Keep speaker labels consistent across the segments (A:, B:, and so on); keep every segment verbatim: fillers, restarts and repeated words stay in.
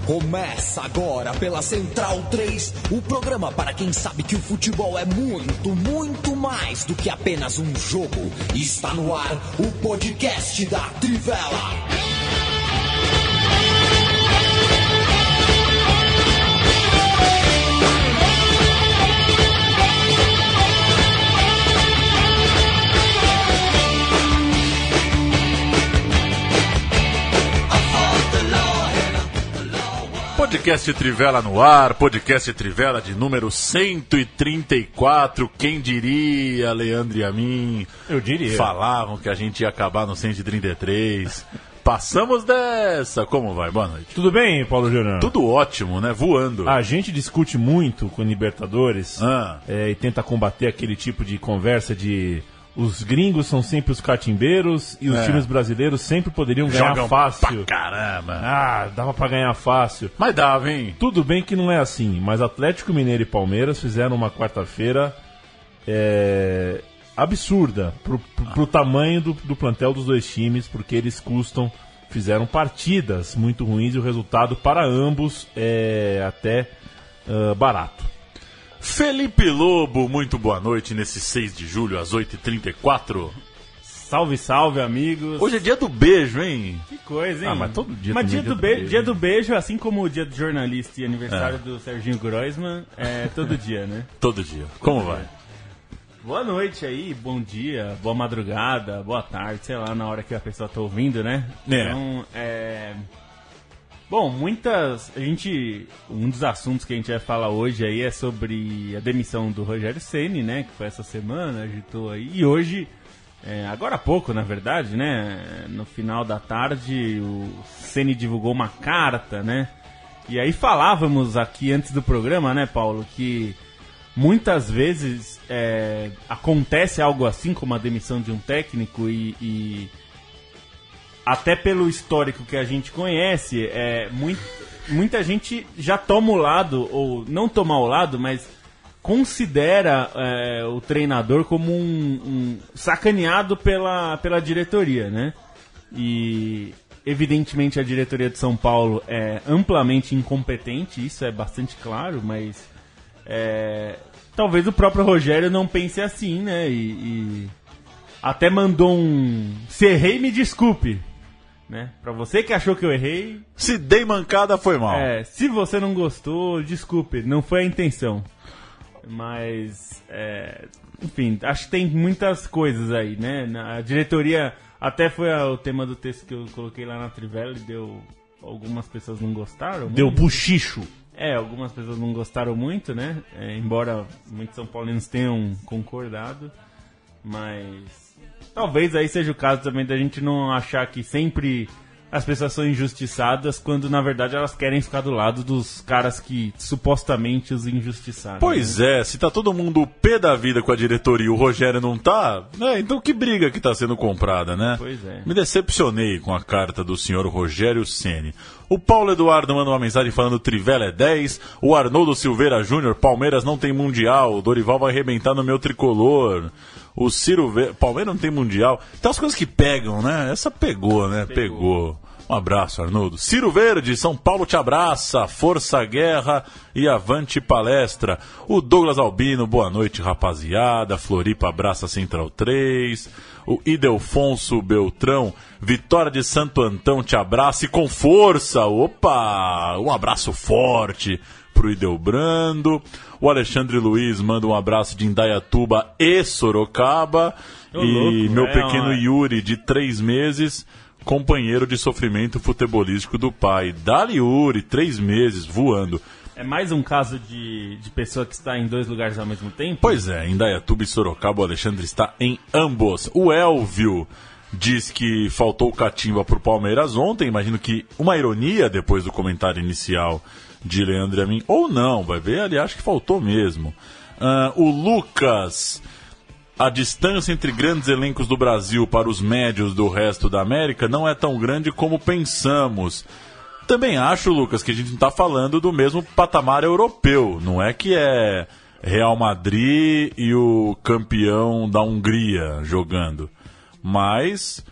A: Começa agora pela Central três, o programa para quem sabe que o futebol é muito, muito mais do que apenas um jogo. Está no ar o podcast da Trivela.
B: Podcast Trivela no ar, podcast Trivela de número cento e trinta e quatro. Quem diria, Leandro e a mim?
C: Eu diria.
B: Falavam que a gente ia acabar no cento e trinta e três. Passamos dessa. Como vai? Boa noite.
C: Tudo bem, Paulo Júnior?
B: Tudo ótimo, né? Voando.
C: A gente discute muito com Libertadores
B: ah.
C: é, e tenta combater aquele tipo de conversa de... Os gringos são sempre os catimbeiros e os é. times brasileiros sempre poderiam ganhar
B: Jogam
C: fácil.
B: Pra caramba.
C: Ah, dava pra ganhar fácil.
B: Mas dava, hein?
C: Tudo bem que não é assim, mas Atlético Mineiro e Palmeiras fizeram uma quarta-feira é, absurda pro, pro, pro tamanho do, do plantel dos dois times, porque eles custam, fizeram partidas muito ruins e o resultado para ambos é até uh, barato.
B: Felipe Lobo, muito boa noite nesse seis de julho, às oito e trinta e quatro.
D: Salve, salve, amigos.
B: Hoje é dia do beijo, hein?
D: Que coisa, hein?
B: Ah, mas todo dia
D: Mas dia,
B: dia
D: do,
B: do
D: be-
B: beijo.
D: dia do beijo, assim como o dia do jornalista e aniversário
B: É.
D: do Serginho Groisman, é todo dia, né?
B: Todo dia. Como vai?
D: Boa noite aí, bom dia, boa madrugada, boa tarde, sei lá, na hora que a pessoa tá ouvindo, né?
B: É.
D: Então, é... Bom, muitas... A gente... Um dos assuntos que a gente vai falar hoje aí é sobre a demissão do Rogério Ceni, né? Que foi essa semana, agitou aí. E hoje, é, agora há pouco, na verdade, né? No final da tarde, o Ceni divulgou uma carta, né? E aí falávamos aqui antes do programa, né, Paulo? Que muitas vezes é, acontece algo assim, como a demissão de um técnico e... e até pelo histórico que a gente conhece, é, muito, muita gente já toma o lado, ou não toma o lado, mas considera é, o treinador como um, um sacaneado pela, pela diretoria, né? E evidentemente a diretoria de São Paulo é amplamente incompetente, isso é bastante claro, mas é, talvez o próprio Rogério não pense assim, né? E, e até mandou um... Se errei, me desculpe. Né? Pra você que achou que eu errei...
B: Se dei mancada, foi mal.
D: É, se você não gostou, desculpe, não foi a intenção. Mas, é, enfim, acho que tem muitas coisas aí, né? A diretoria, até foi o tema do texto que eu coloquei lá na Trivela e deu... Algumas pessoas não gostaram.
C: Deu
D: muito.
C: buchicho.
D: É, algumas pessoas não gostaram muito, né? É, embora muitos São Paulinos tenham concordado. Mas... Talvez aí seja o caso também da gente não achar que sempre as pessoas são injustiçadas, quando na verdade elas querem ficar do lado dos caras que supostamente os injustiçaram.
B: Pois
D: né?
B: é, se tá todo mundo pé da vida com a diretoria e o Rogério não tá, né, então que briga que tá sendo comprada, né?
D: Pois é.
B: Me decepcionei com a carta do senhor Rogério Ceni. O Paulo Eduardo manda uma mensagem falando Trivela é dez, o Arnoldo Silveira Júnior, Palmeiras não tem mundial, o Dorival vai arrebentar no meu tricolor. O Ciro Verde... Palmeiras não tem mundial. Tem as coisas que pegam, né? Essa pegou, né? Pegou. pegou. Um abraço, Arnoldo. Ciro Verde, São Paulo te abraça. Força Guerra e avante palestra. O Douglas Albino, boa noite, rapaziada. Floripa abraça Central três. O Idelfonso Beltrão, Vitória de Santo Antão te abraça e com força. Opa! Um abraço forte pro Idelbrando. O Alexandre Luiz manda um abraço de Indaiatuba e Sorocaba.
D: Ô,
B: e
D: louco,
B: meu
D: é
B: pequeno
D: uma...
B: Yuri, de três meses, companheiro de sofrimento futebolístico do pai. Dali Yuri, três meses, voando.
D: É mais um caso de, de pessoa que está em dois lugares ao mesmo tempo?
B: Pois é, Indaiatuba e Sorocaba, o Alexandre está em ambos. O Elvio diz que faltou catimba pro Palmeiras ontem. Imagino que uma ironia depois do comentário inicial de Leandro e a mim, ou não, vai ver, ali acho que faltou mesmo. Uh, o Lucas, a distância entre grandes elencos do Brasil para os médios do resto da América não é tão grande como pensamos. Também acho, Lucas, que a gente não está falando do mesmo patamar europeu, não é que é Real Madrid e o campeão da Hungria jogando, mas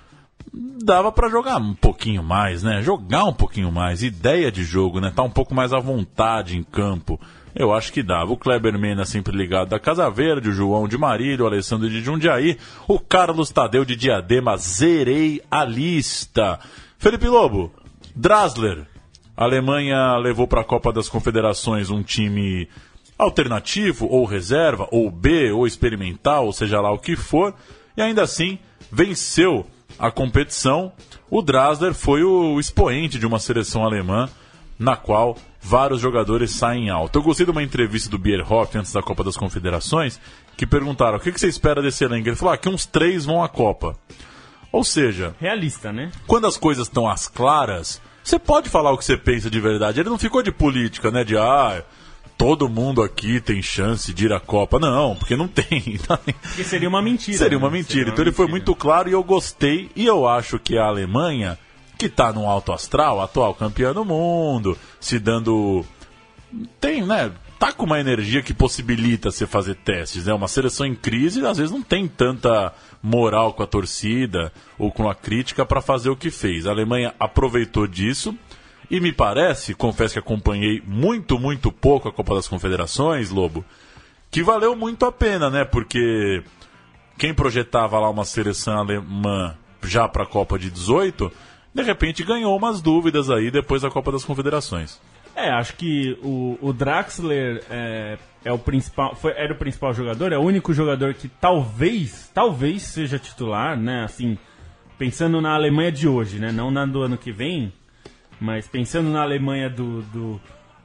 B: dava pra jogar um pouquinho mais, né? Jogar um pouquinho mais, ideia de jogo, né? Tá um pouco mais à vontade em campo. Eu acho que dava. O Kleber Mena sempre ligado da Casa Verde, o João de Marília, o Alessandro de Jundiaí, o Carlos Tadeu de Diadema, zerei a lista. Felipe Lobo, Drasler, a Alemanha levou para a Copa das Confederações um time alternativo, ou reserva, ou B, ou experimental, ou seja lá o que for, e ainda assim venceu a competição. O Drasler foi o expoente de uma seleção alemã na qual vários jogadores saem alto. Eu gostei de uma entrevista do Bierhoff antes da Copa das Confederações, que perguntaram, o que você espera desse elenco? Ele falou, ah, que uns três vão à Copa. Ou seja...
D: realista, né?
B: Quando as coisas estão às claras, você pode falar o que você pensa de verdade. Ele não ficou de política, né? De, ah, todo mundo aqui tem chance de ir à Copa. Não, porque não tem.
D: Porque seria uma mentira.
B: Seria uma
D: né?
B: mentira.
D: Seria uma
B: então ele foi
D: mentira.
B: muito claro e eu gostei. E eu acho que a Alemanha, que está no alto astral, atual campeã do mundo, se dando... tem, né? Tá com uma energia que possibilita você fazer testes, né? Uma seleção em crise, às vezes não tem tanta moral com a torcida ou com a crítica para fazer o que fez. A Alemanha aproveitou disso e me parece, confesso que acompanhei muito, muito pouco a Copa das Confederações, Lobo, que valeu muito a pena, né? Porque quem projetava lá uma seleção alemã já para a Copa de dezoito, de repente ganhou umas dúvidas aí depois da Copa das Confederações.
D: É, acho que o, o Draxler é, é o principal, foi, era o principal jogador, é o único jogador que talvez, talvez seja titular, né? Assim, pensando na Alemanha de hoje, né? Não na do ano que vem, mas pensando na Alemanha do, do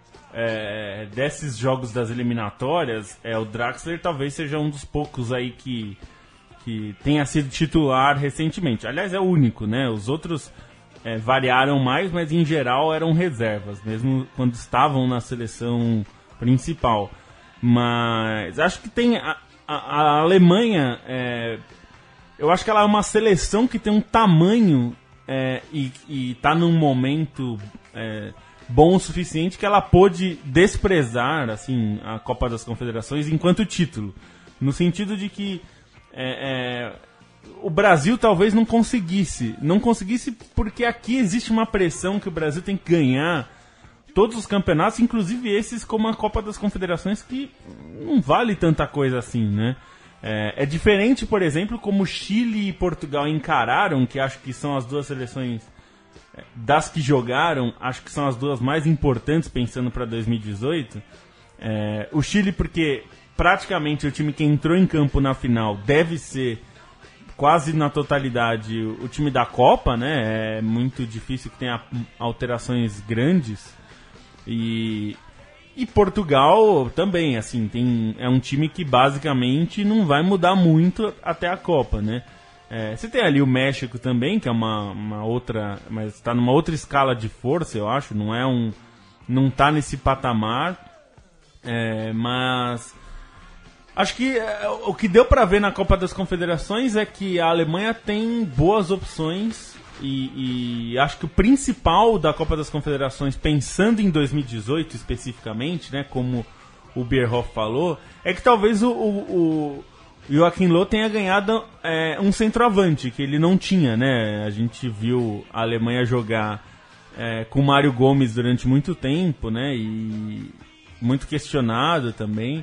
D: é, desses jogos das eliminatórias, é, o Draxler talvez seja um dos poucos aí que, que tenha sido titular recentemente. Aliás, é o único, né? Os outros... É, variaram mais, mas em geral eram reservas, mesmo quando estavam na seleção principal. Mas acho que tem a, a, a Alemanha, é, eu acho que ela é uma seleção que tem um tamanho é, e está num momento é, bom o suficiente que ela pôde desprezar assim, a Copa das Confederações enquanto título, no sentido de que é, é, o Brasil talvez não conseguisse. Não conseguisse porque aqui existe uma pressão que o Brasil tem que ganhar todos os campeonatos, inclusive esses como a Copa das Confederações, que não vale tanta coisa assim, né? É, é diferente, por exemplo, como Chile e Portugal encararam, que acho que são as duas seleções das que jogaram, acho que são as duas mais importantes pensando para dois mil e dezoito. É, o Chile porque praticamente o time que entrou em campo na final deve ser quase na totalidade o time da Copa, né? É muito difícil que tenha alterações grandes. E, e Portugal também, assim, tem, é um time que basicamente não vai mudar muito até a Copa, né? É, você tem ali o México também, que é uma, uma outra, mas está numa outra escala de força, eu acho. Não é um, não tá nesse patamar, é, mas acho que é, o que deu para ver na Copa das Confederações é que a Alemanha tem boas opções e, e acho que o principal da Copa das Confederações, pensando em dois mil e dezoito especificamente, né, como o Bierhoff falou, é que talvez o, o, o Joachim Löw tenha ganhado é, um centroavante, que ele não tinha, né? A gente viu a Alemanha jogar é, com o Mário Gomes durante muito tempo, né? E muito questionado também.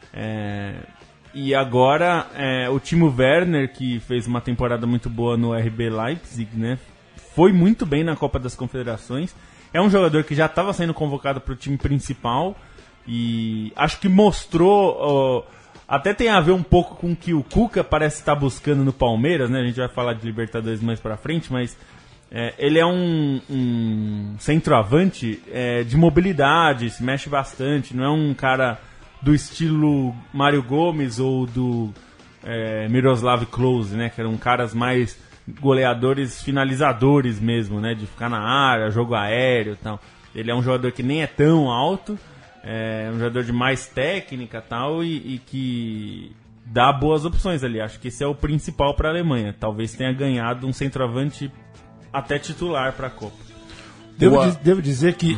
D: É, e agora é, o Timo Werner, que fez uma temporada muito boa no R B Leipzig, né, foi muito bem na Copa das Confederações. É um jogador que já estava sendo convocado para o time principal e acho que mostrou, ó, até tem a ver um pouco com o que o Cuca parece estar buscando no Palmeiras, né? A gente vai falar de Libertadores mais para frente, mas é, ele é um, um centroavante é, de mobilidade, se mexe bastante, não é um cara do estilo Mário Gomes ou do é, Miroslav Klose, né? Que eram caras mais goleadores, finalizadores mesmo, né? De ficar na área, jogo aéreo e tal. Ele é um jogador que nem é tão alto, é um jogador de mais técnica e tal, e, e que dá boas opções ali. Acho que esse é o principal para a Alemanha. Talvez tenha ganhado um centroavante até titular para a Copa.
C: Devo, di- devo dizer que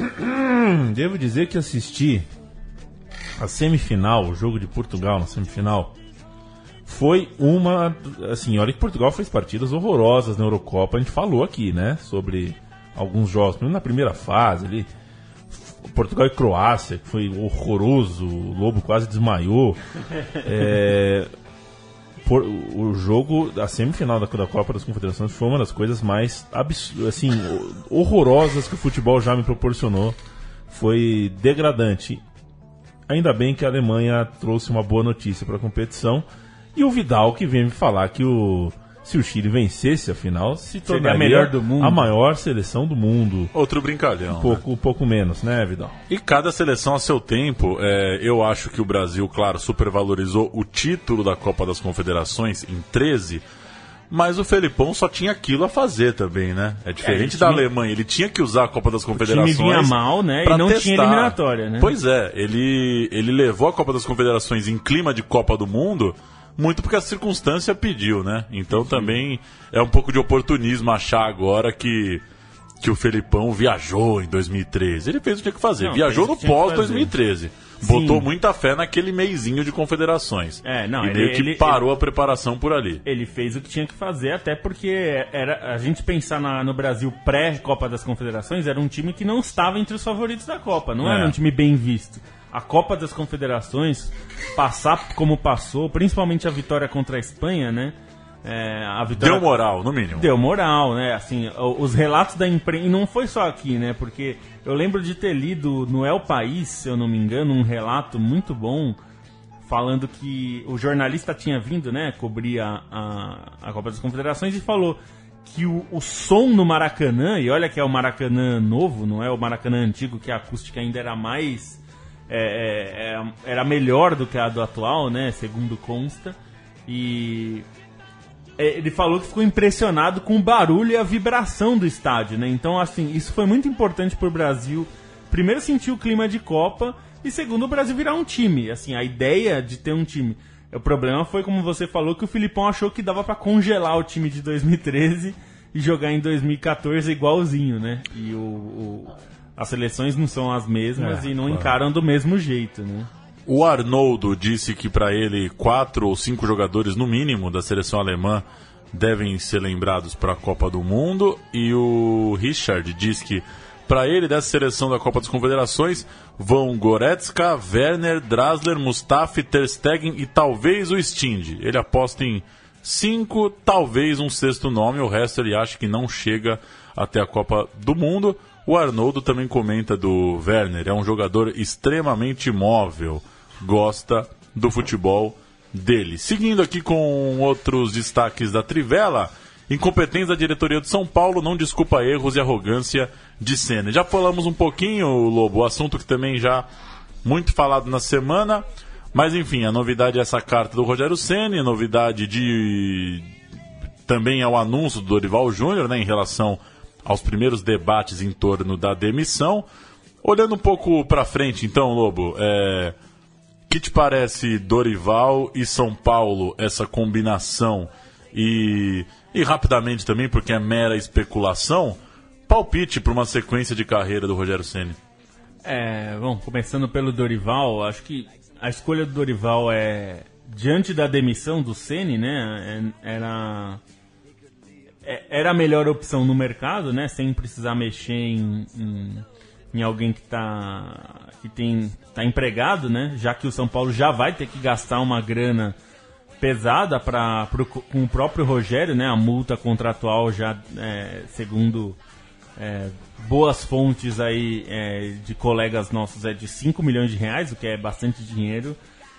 C: devo dizer que assisti a semifinal, o jogo de Portugal na semifinal, foi uma... Assim, olha que Portugal fez partidas horrorosas na Eurocopa. A gente falou aqui, né? Sobre alguns jogos. Na primeira fase, ali, Portugal e Croácia, que foi horroroso. O Lobo quase desmaiou. É... Por, o jogo, a semifinal da, da Copa das Confederações foi uma das coisas mais absurdas, assim, horrorosas que o futebol já me proporcionou. Foi degradante. Ainda bem que a Alemanha trouxe uma boa notícia para a competição. E o Vidal que vem me falar que o, se o Chile vencesse a final, se tornaria a, melhor do mundo. A maior seleção do mundo.
B: Outro brincalhão.
C: Um pouco,
B: né?
C: um pouco menos, né, Vidal?
B: E cada seleção a seu tempo. É, eu acho que o Brasil, claro, supervalorizou o título da Copa das Confederações em treze, mas o Felipão só tinha aquilo a fazer também, né? É diferente é, da tinha... Alemanha. Ele tinha que usar a Copa das Confederações.
D: O time vinha mal, né? E não testar. Tinha eliminatória, né?
B: Pois é, ele, ele levou a Copa das Confederações em clima de Copa do Mundo, muito porque a circunstância pediu, né? Então Sim. também é um pouco de oportunismo achar agora que, que o Felipão viajou em dois mil e treze. Ele fez o que tinha que fazer. Não, viajou no pós dois mil e treze. Botou Sim. muita fé naquele meizinho de confederações. É, não, e ele, meio que ele, parou ele, a preparação por ali.
D: Ele fez o que tinha que fazer, até porque era, a gente pensar na, no Brasil pré-Copa das Confederações, era um time que não estava entre os favoritos da Copa. Não é. era um time bem visto. A Copa das Confederações, passar como passou, principalmente a vitória contra a Espanha, né? É, a vitória...
B: Deu moral, no mínimo.
D: Deu moral, né? Assim, os relatos da imprensa... E não foi só aqui, né? Porque eu lembro de ter lido no El País, se eu não me engano, um relato muito bom falando que o jornalista tinha vindo, né? Cobrir a, a, a Copa das Confederações e falou que o, o som no Maracanã, e olha que é o Maracanã novo, não é o Maracanã antigo, que a acústica ainda era mais... É, é, era melhor do que a do atual, né? Segundo consta. E... ele falou que ficou impressionado com o barulho e a vibração do estádio, né? Então, assim, isso foi muito importante pro Brasil. Primeiro, sentir o clima de Copa e, segundo, o Brasil virar um time. Assim, a ideia de ter um time. O problema foi, como você falou, que o Filipão achou que dava pra congelar o time de dois mil e treze e jogar em dois mil e quatorze igualzinho, né? E o, o, as seleções não são as mesmas é, e não claro. encaram do mesmo jeito, né?
B: O Arnoldo disse que para ele quatro ou cinco jogadores no mínimo da seleção alemã devem ser lembrados para a Copa do Mundo, e o Richard diz que para ele dessa seleção da Copa das Confederações vão Goretzka, Werner, Drasler, Mustafi, Ter Stegen e talvez o Stindl. Ele aposta em cinco, talvez um sexto nome, o resto ele acha que não chega até a Copa do Mundo. O Arnoldo também comenta do Werner, é um jogador extremamente móvel, gosta do futebol dele. Seguindo aqui com outros destaques da Trivela, incompetência da diretoria de São Paulo não desculpa erros e arrogância de Ceni. Já falamos um pouquinho, Lobo, o assunto que também já muito falado na semana, mas enfim, a novidade é essa carta do Rogério Ceni, a novidade de também é o anúncio do Dorival Júnior, né, em relação aos primeiros debates em torno da demissão. Olhando um pouco para frente, então, Lobo, é... que te parece Dorival e São Paulo, essa combinação? E, e rapidamente também, porque é mera especulação, palpite para uma sequência de carreira do Rogério Ceni.
D: É, bom, começando pelo Dorival, acho que a escolha do Dorival é, diante da demissão do Ceni, né, era... era a melhor opção no mercado, né? Sem precisar mexer em, em, em alguém que está que tem, tá empregado, né? Já que o São Paulo já vai ter que gastar uma grana pesada pra, pro, com o próprio Rogério, né? A multa contratual já, é, segundo é, boas fontes aí é, de colegas nossos, é de cinco milhões de reais, o que é bastante dinheiro.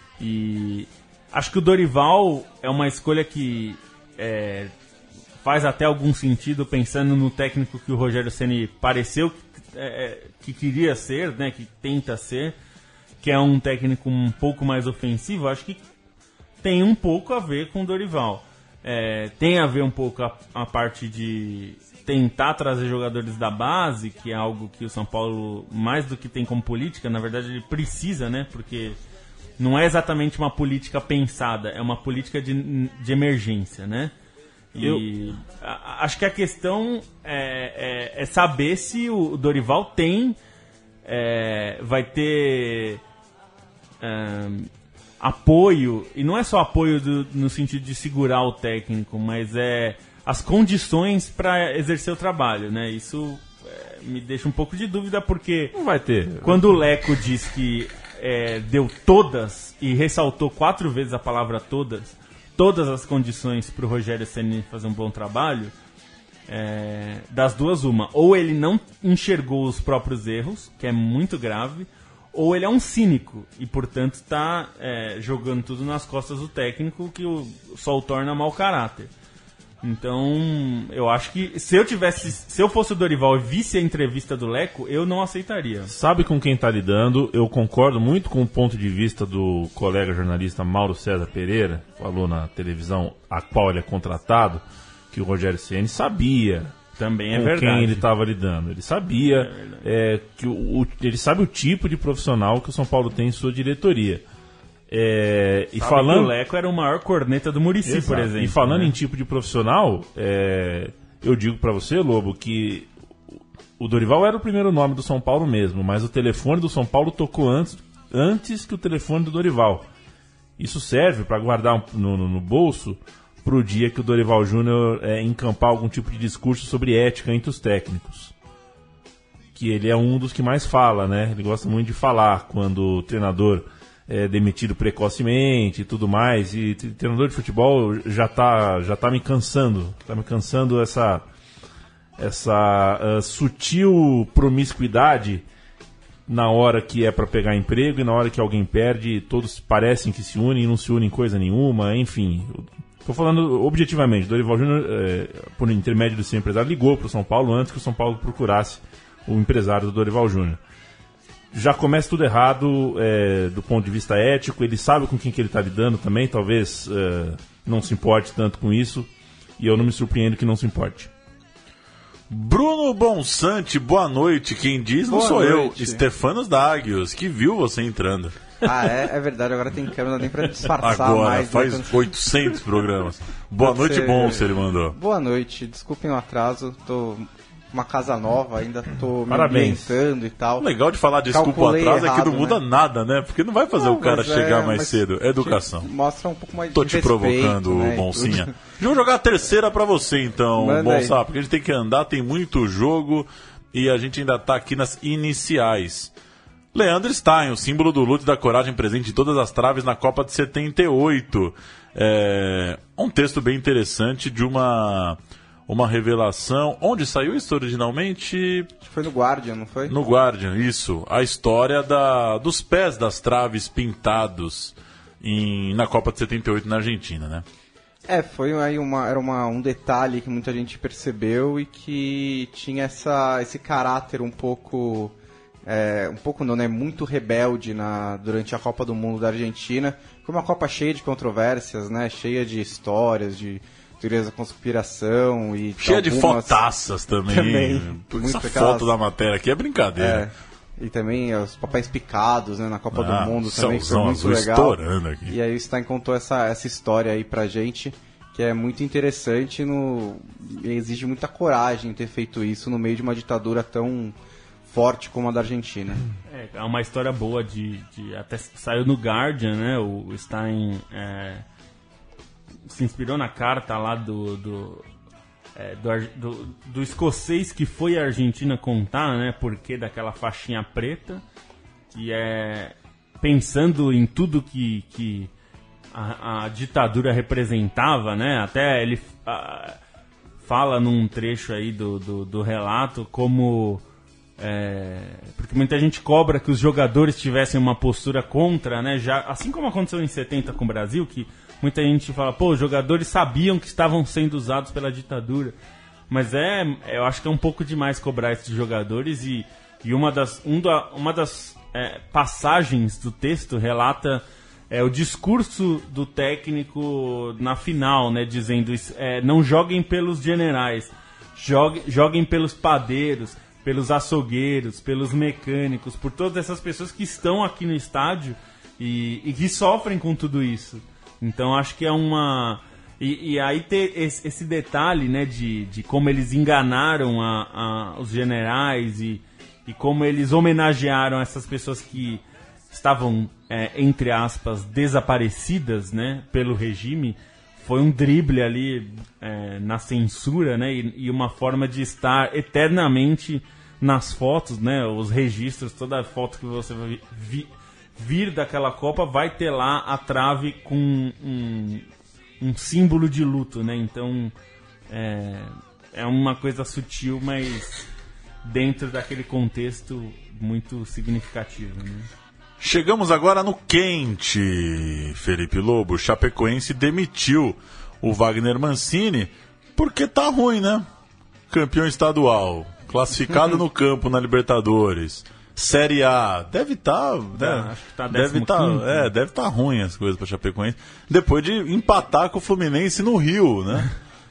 D: E acho que o Dorival é uma escolha que... É, faz até algum sentido pensando no técnico que o Rogério Ceni pareceu que, é, que queria ser, né, que tenta ser, que é um técnico um pouco mais ofensivo. Acho que tem um pouco a ver com o Dorival. É, tem a ver um pouco a, a parte de tentar trazer jogadores da base, que é algo que o São Paulo, mais do que tem como política, na verdade ele precisa, né, porque não é exatamente uma política pensada, é uma política de, de emergência, né? E Eu... a, acho que a questão é, é, é saber se o Dorival tem, é, vai ter é, apoio, e não é só apoio do, no sentido de segurar o técnico, mas é as condições para exercer o trabalho, né? Isso é, me deixa um pouco de dúvida, porque
C: Não vai ter.
D: quando o Leco diz que é, deu todas, e ressaltou quatro vezes a palavra todas, todas as condições para o Rogério Ceni fazer um bom trabalho, é, das duas uma, ou ele não enxergou os próprios erros, que é muito grave, ou ele é um cínico e, portanto, está é, jogando tudo nas costas do técnico, que o, só o torna mau caráter. Então, eu acho que se eu tivesse, se eu fosse o Dorival e visse a entrevista do Leco, eu não aceitaria.
C: Sabe com quem está lidando? Eu concordo muito com o ponto de vista do colega jornalista Mauro César Pereira, falou na televisão a qual ele é contratado, que o Rogério Ceni sabia
D: Também é
C: com
D: verdade.
C: quem ele estava lidando. Ele sabia é, que o, o, ele sabe o tipo de profissional que o São Paulo tem em sua diretoria. É, e
D: Sabe
C: falando
D: que o Leco era o maior corneta do Muricy,
C: Exato.
D: por exemplo.
C: E falando
D: né?
C: em tipo de profissional, é, eu digo pra você, Lobo, que o Dorival era o primeiro nome do São Paulo mesmo, mas o telefone do São Paulo tocou antes, antes que o telefone do Dorival. Isso serve para guardar um, no, no, no bolso pro dia que o Dorival Júnior é, encampar algum tipo de discurso sobre ética entre os técnicos. Que ele é um dos que mais fala, né? Ele gosta muito de falar quando o treinador é demitido precocemente e tudo mais. E t- treinador de futebol já tá, já tá me cansando. Tá me cansando essa, essa uh, sutil promiscuidade na hora que é para pegar emprego e na hora que alguém perde, todos parecem que se unem e não se unem coisa nenhuma, enfim. Estou falando objetivamente, Dorival Júnior, é, por intermédio do seu empresário, ligou para o São Paulo antes que o São Paulo procurasse o empresário do Dorival Júnior. Já começa tudo errado é, do ponto de vista ético, ele sabe com quem que ele está lidando também, talvez é, não se importe tanto com isso, e eu não me surpreendo que não se importe.
B: Bruno Bonsante, boa noite. Quem diz não
E: Boa
B: sou
E: noite.
B: eu, Stefanos Dagios, que viu você entrando.
E: Ah, é, é verdade, agora tem câmera, não dá nem pra disfarçar
B: Agora,
E: mais.
B: faz
E: né?
B: oitocentos programas. Boa
E: Pode
B: noite,
E: ser-
B: bom, se ele mandou.
E: Boa noite, desculpem o atraso, tô uma casa nova, ainda tô me
C: Parabéns.
E: ambientando e tal.
B: O legal de falar desculpa o
E: Calculei
B: atraso é que não
E: errado,
B: muda
E: né?
B: nada, né? Porque não vai fazer
E: Não,
B: o cara
E: mas
B: chegar
E: é,
B: mais
E: mas
B: cedo. É educação.
E: Mostra um pouco mais de
B: Tô te
E: respeito,
B: provocando,
E: né, e
B: Boncinha.
E: tudo.
B: Vamos jogar a terceira pra você, então,
E: Manda
B: Bonsa,
E: aí.
B: porque a gente tem que andar, tem muito jogo e a gente ainda tá aqui nas iniciais. Leandro Stein, o símbolo do luto e da coragem presente em todas as traves na Copa de setenta e oito. É um texto bem interessante de uma, uma revelação. Onde saiu isso originalmente?
E: Acho que foi no Guardian, não foi?
B: No Guardian, isso. A história da, dos pés das traves pintados em, na Copa de setenta e oito na Argentina, né?
E: É, foi aí uma, era uma, um detalhe que muita gente percebeu e que tinha essa, esse caráter um pouco, é, um pouco não, né, muito rebelde na, durante a Copa do Mundo da Argentina. Foi uma Copa cheia de controvérsias, né, cheia de histórias, de teorias da conspiração e
B: Cheia de
E: algumas-
B: fotaças também.
E: Também.
B: Essa
E: Muito
B: foto
E: aquelas-
B: da matéria aqui é brincadeira.
E: É, e também os papéis picados, né, na Copa
B: Ah,
E: do Mundo também, que foi
B: céuzão
E: muito
B: azul
E: legal.
B: estourando aqui.
E: E aí o Stein contou essa, essa história aí pra gente, que é muito interessante, no, e exige muita coragem ter feito isso no meio de uma ditadura tão forte como a da Argentina.
D: É, é uma história boa de, de até saiu no Guardian, né? O Stein é, se inspirou na carta lá do do, é, do, ar- do do escocês que foi à Argentina contar, né? Porque daquela faixinha preta, que é pensando em tudo que, que a, a ditadura representava, né? Até ele ah, fala num trecho aí do, do, do relato como é, porque muita gente cobra que os jogadores tivessem uma postura contra, né? Já, assim como aconteceu em setenta com o Brasil, que muita gente fala, pô, os jogadores sabiam que estavam sendo usados pela ditadura. Mas é, eu acho que é um pouco demais cobrar esses jogadores e, e uma das, um da, uma das é, passagens do texto relata é, o discurso do técnico na final, né? Dizendo, é, não joguem pelos generais, joguem, joguem pelos padeiros, pelos açougueiros, pelos mecânicos, por todas essas pessoas que estão aqui no estádio e, e que sofrem com tudo isso. Então acho que é uma... E, e aí ter esse, esse detalhe, né, de, de como eles enganaram a, a, os generais e, e como eles homenagearam essas pessoas que estavam, é, entre aspas, desaparecidas, né, pelo regime, foi um drible ali é, na censura, né, e, e uma forma de estar eternamente nas fotos, né, os registros, toda foto que você vai vi, vir daquela Copa vai ter lá a trave com um, um símbolo de luto, né, então é, é uma coisa sutil, mas dentro daquele contexto muito significativo, né.
B: Chegamos agora no quente, Felipe Lobo. Chapecoense demitiu o Wagner Mancini porque tá ruim, né? Campeão estadual, classificado no campo na Libertadores, Série A, deve estar, tá, né?
D: Acho que tá
B: deve tá, é, deve tá ruim as coisas para Chapecoense. Depois de empatar com o Fluminense no Rio, né?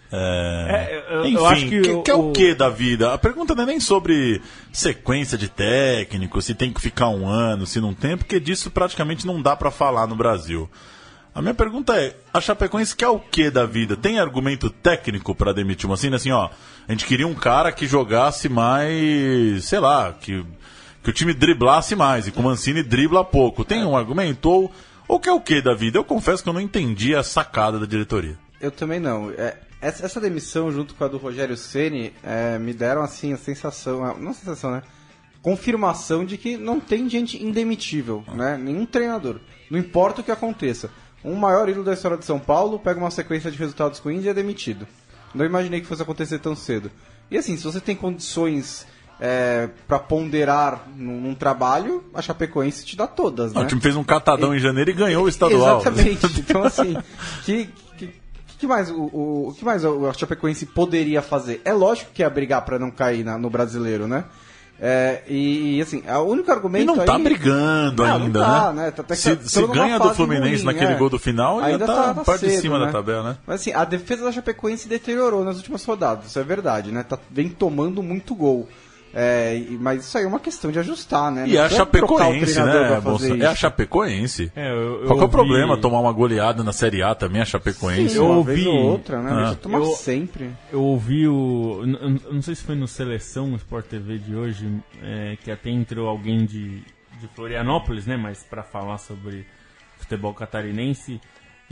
B: É,
D: é, eu,
B: enfim,
D: eu acho que,
B: que,
D: o,
B: que é o que da vida? A pergunta não é nem sobre sequência de técnico, se tem que ficar um ano, se não tem, porque disso praticamente não dá pra falar no Brasil. A minha pergunta é, a Chapecoense quer o que da vida? Tem argumento técnico pra demitir o Mancini? Assim, ó, a gente queria um cara que jogasse mais, sei lá, que, que o time driblasse mais, e com o Mancini dribla pouco. Tem um argumento? Ou, ou quer o que da vida? Eu confesso que eu não entendi a sacada da diretoria.
E: Eu também não. É... Essa demissão, junto com a do Rogério Ceni, é, me deram assim a sensação, não a sensação, né? Confirmação de que não tem gente indemitível, né? Nenhum treinador. Não importa o que aconteça. Um maior ídolo da história de São Paulo pega uma sequência de resultados ruins e é demitido. Não imaginei que fosse acontecer tão cedo. E assim, se você tem condições é, para ponderar num, num trabalho, a Chapecoense te dá todas, né?
B: O time fez um catadão e... em janeiro e ganhou o estadual.
E: Exatamente. Então assim, que... O que mais o, o, o que mais a Chapecoense poderia fazer? É lógico que ia brigar para não cair na, no brasileiro, né? É, e, e assim, o único argumento.
B: E não
E: aí...
B: tá brigando
E: não,
B: ainda,
E: não tá,
B: né?
E: né? Tá, tá,
B: se
E: tá
B: se ganha do Fluminense
E: ruim,
B: naquele
E: é.
B: gol do final, ainda, ainda tá, tá, tá parte
E: cedo,
B: de cima
E: né?
B: da tabela, né?
E: Mas assim, a defesa da Chapecoense deteriorou nas últimas rodadas, isso é verdade, né? Tá, vem tomando muito gol. É, mas isso aí é uma questão de ajustar, né?
B: E é a Chapecoense, né,
E: Bolsa?
B: É a Chapecoense.
D: É, eu, eu
B: Qual que é o
D: ouvi...
B: problema? Tomar uma goleada na Série A também, a Chapecoense?
E: Sim,
D: eu
E: uma
D: ouvi...
E: vez ou outra, né?
B: Ah.
E: Toma
D: eu...
E: sempre.
D: Eu ouvi o... Eu não sei se foi no Seleção, no Sport T V de hoje, é, que até entrou alguém de, de Florianópolis, né? Mas para falar sobre futebol catarinense.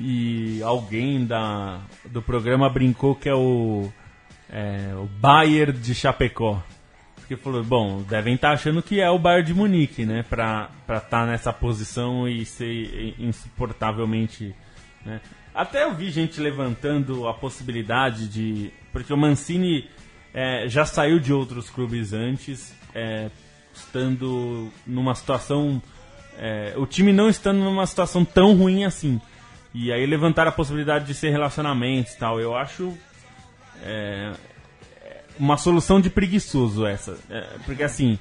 D: E alguém da, do programa brincou que é o, é, o Bayern de Chapecó. Porque falou, bom, devem estar achando que é o Bayern de Munique, né? Pra estar tá nessa posição e ser insuportavelmente... Né? Até eu vi gente levantando a possibilidade de... Porque o Mancini é, já saiu de outros clubes antes, é, estando numa situação... É, o time não estando numa situação tão ruim assim. E aí levantaram a possibilidade de ser relacionamentos e tal. Eu acho... É, uma solução de preguiçoso essa. É, porque assim,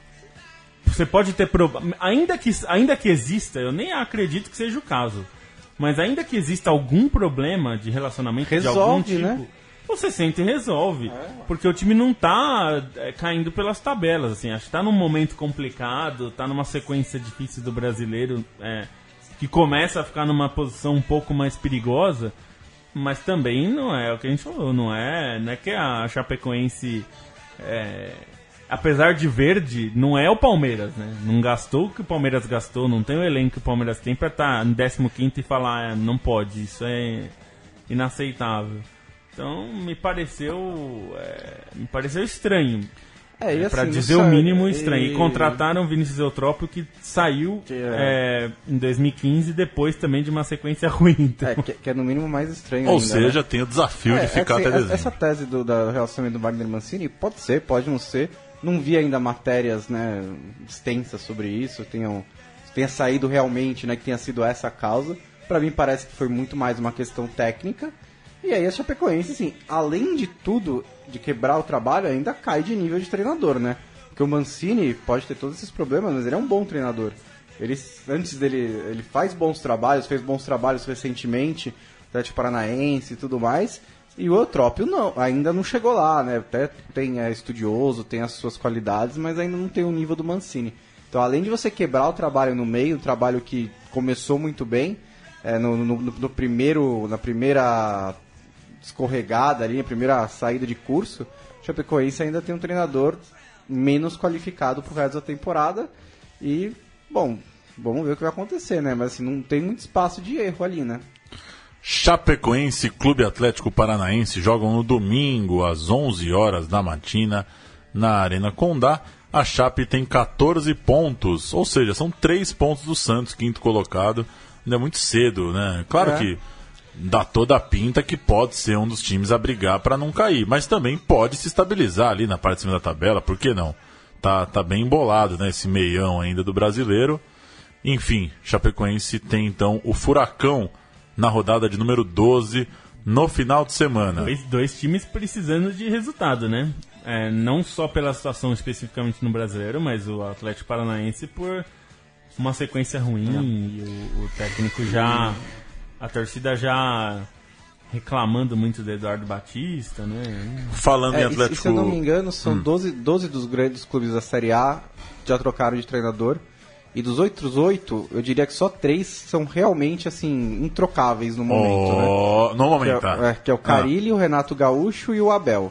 D: você pode ter problema. Ainda que, ainda que exista, eu nem acredito que seja o caso. Mas ainda que exista algum problema de relacionamento
E: resolve,
D: de algum tipo,
E: né?
D: você sente e resolve.
E: É.
D: Porque o time não tá é, caindo pelas tabelas. Assim, acho que tá num momento complicado, tá numa sequência difícil do brasileiro, é, que começa a ficar numa posição um pouco mais perigosa. Mas também não é o que a gente falou, não é, não é que a Chapecoense, é, apesar de verde, não é o Palmeiras, né? Não gastou o que o Palmeiras gastou, não tem o elenco que o Palmeiras tem pra estar em décimo quinto e falar, é, não pode, isso é inaceitável. Então me pareceu, é, me pareceu estranho.
E: É, e
D: É,
E: assim,
D: pra
E: não
D: dizer
E: sei,
D: o mínimo
E: e-
D: estranho. E contrataram o Vinícius Eutrópio, que saiu
E: Que é-
D: é, em dois mil e quinze, depois também de uma sequência ruim. Então.
E: É, que, que é no mínimo mais estranho
B: Ou
E: ainda,
B: seja,
E: né?
B: tem o desafio
E: É,
B: de ficar
E: assim,
B: até
E: essa-
B: dezembro.
E: Essa tese do da relacionamento do Wagner Mancini pode ser, pode não ser. Não vi ainda matérias, né, extensas sobre isso, tenham, tenha saído realmente, né, que tenha sido essa a causa. Pra mim parece que foi muito mais uma questão técnica. E aí a Chapecoense, assim, além de tudo, de quebrar o trabalho, ainda cai de nível de treinador, né? Porque o Mancini pode ter todos esses problemas, mas ele é um bom treinador. Ele, antes dele, ele faz bons trabalhos, fez bons trabalhos recentemente, Atlético Paranaense e tudo mais. E o Eutrópio não, ainda não chegou lá, né? Até tem, é estudioso, tem as suas qualidades, mas ainda não tem o nível do Mancini. Então, além de você quebrar o trabalho no meio, um trabalho que começou muito bem, é, no, no, no primeiro, na primeira escorregada ali, na primeira saída de curso, o Chapecoense ainda tem um treinador menos qualificado pro resto da temporada. E, bom, vamos ver o que vai acontecer, né? Mas assim, não tem muito espaço de erro ali, né?
B: Chapecoense e Clube Atlético Paranaense jogam no domingo às onze horas da matina na Arena Condá. A Chape tem catorze pontos, ou seja, são três pontos do Santos, quinto colocado. Ainda é muito cedo, né? Claro
E: é.
B: que dá toda a pinta que pode ser um dos times a brigar para não cair, mas também pode se estabilizar ali na parte de cima da tabela, por que não? Tá, tá bem embolado, né? Esse meião ainda do brasileiro. Enfim, Chapecoense tem então o Furacão na rodada de número doze no final de semana.
D: Dois, dois times precisando de resultado, né? É, não só pela situação especificamente no brasileiro, mas o Atlético Paranaense por uma sequência ruim é. e o, o técnico já... A torcida já reclamando muito do Eduardo Batista, né?
B: Falando
E: é,
B: em Atlético...
E: E, se eu não me engano, são
B: hum.
E: doze, doze dos grandes clubes da Série A já trocaram de treinador. E dos outros oito, eu diria que só três são realmente, assim, introcáveis no momento,
B: oh,
E: né?
B: No momento,
E: que é,
B: tá.
E: É, que é o Carille, ah. o Renato Gaúcho e o Abel.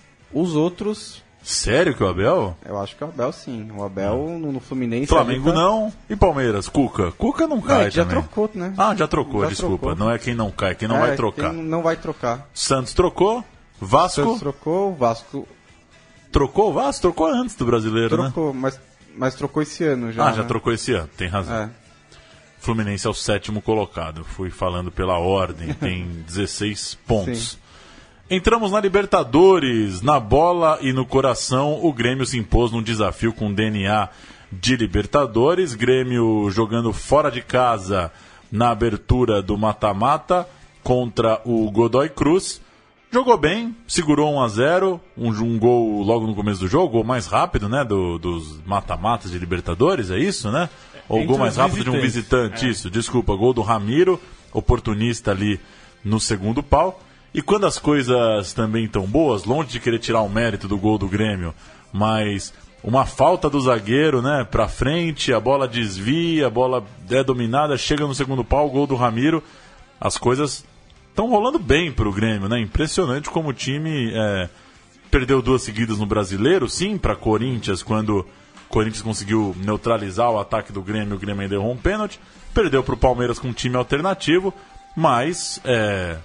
E: Os outros...
B: Sério que o Abel?
E: Eu acho que o Abel sim. O Abel no, no Fluminense...
B: Flamengo
E: tá...
B: não. E Palmeiras? Cuca? Cuca não cai não,
E: já
B: também.
E: trocou, né?
B: Ah, já trocou,
E: já
B: desculpa.
E: Trocou.
B: Não é quem não cai, quem não
E: é,
B: vai trocar.
E: Quem não vai trocar.
B: Santos trocou. Vasco...
E: Santos trocou, o Vasco...
B: Trocou o Vasco? Trocou antes do brasileiro,
E: trocou,
B: né?
E: Trocou, mas, mas trocou esse ano já.
B: Ah, já
E: né?
B: trocou esse ano, tem razão.
E: É.
B: Fluminense é o sétimo colocado. Fui falando pela ordem, tem dezesseis pontos.
E: Sim.
B: Entramos na Libertadores, na bola e no coração, o Grêmio se impôs num desafio com D N A de Libertadores. Grêmio jogando fora de casa na abertura do mata-mata contra o Godoy Cruz. Jogou bem, segurou um a zero, um, um gol logo no começo do jogo, gol mais rápido, né, do, dos mata-matas de Libertadores, é isso, né? Ou o gol mais rápido de um visitante, é. Isso, desculpa, gol do Ramiro, oportunista ali no segundo pau. E quando as coisas também estão boas, longe de querer tirar o mérito do gol do Grêmio, mas uma falta do zagueiro, né, pra frente, a bola desvia, a bola é dominada, chega no segundo pau, o gol do Ramiro, as coisas estão rolando bem pro Grêmio, né? Impressionante como o time é, perdeu duas seguidas no Brasileiro, sim, pra Corinthians, quando o Corinthians conseguiu neutralizar o ataque do Grêmio, o Grêmio ainda errou um pênalti, perdeu pro Palmeiras com um time alternativo, mas... É,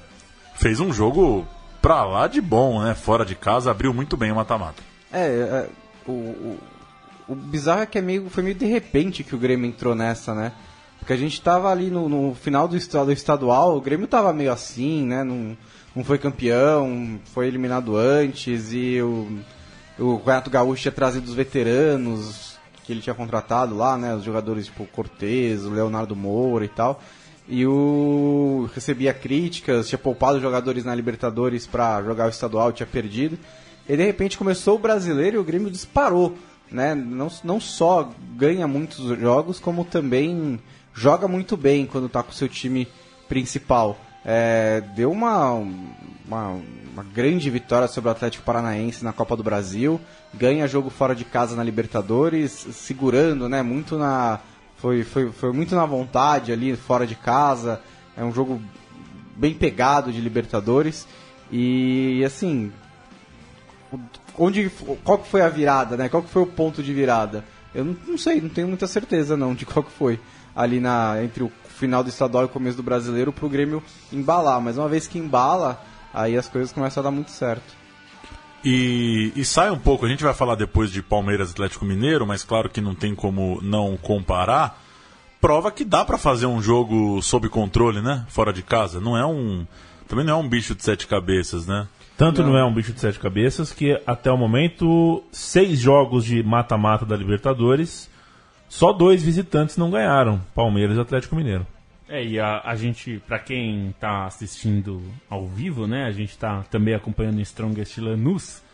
B: fez um jogo pra lá de bom, né? Fora de casa, abriu muito bem o mata-mata.
E: É, é o, o, o bizarro é que é meio, foi meio de repente que o Grêmio entrou nessa, né? Porque a gente tava ali no, no final do estadual, o Grêmio tava meio assim, né? Não, não foi campeão, foi eliminado antes, e o, o Renato Gaúcho tinha trazido os veteranos que ele tinha contratado lá, né? Os jogadores tipo Cortez, o Leonardo Moura e tal. E o recebia críticas, tinha poupado jogadores na Libertadores para jogar o estadual, tinha perdido. E de repente começou o brasileiro e o Grêmio disparou, né? Não, não só ganha muitos jogos, como também joga muito bem quando está com o seu time principal. É, deu uma, uma, uma grande vitória sobre o Atlético Paranaense na Copa do Brasil, ganha jogo fora de casa na Libertadores, segurando, né, muito na... Foi, foi, foi muito na vontade ali, fora de casa. É um jogo bem pegado de Libertadores. E, assim, onde, qual que foi a virada, né? Qual que foi o ponto de virada? Eu não, não sei, não tenho muita certeza não de qual que foi. Ali na, entre o final do estadual e o começo do brasileiro, pro Grêmio embalar. Mas uma vez que embala, aí as coisas começam a dar muito certo.
B: E, e sai um pouco, a gente vai falar depois de Palmeiras e Atlético Mineiro, mas claro que não tem como não comparar. Prova que dá pra fazer um jogo sob controle, né? Fora de casa. Não é um. Também não é um bicho de sete cabeças, né?
C: Tanto não, não é um bicho de sete cabeças que até o momento, seis jogos de mata-mata da Libertadores, só dois visitantes não ganharam, Palmeiras e Atlético Mineiro.
D: É, e a, a gente, pra quem tá assistindo ao vivo, né, a gente tá também acompanhando o Strongest Lanús,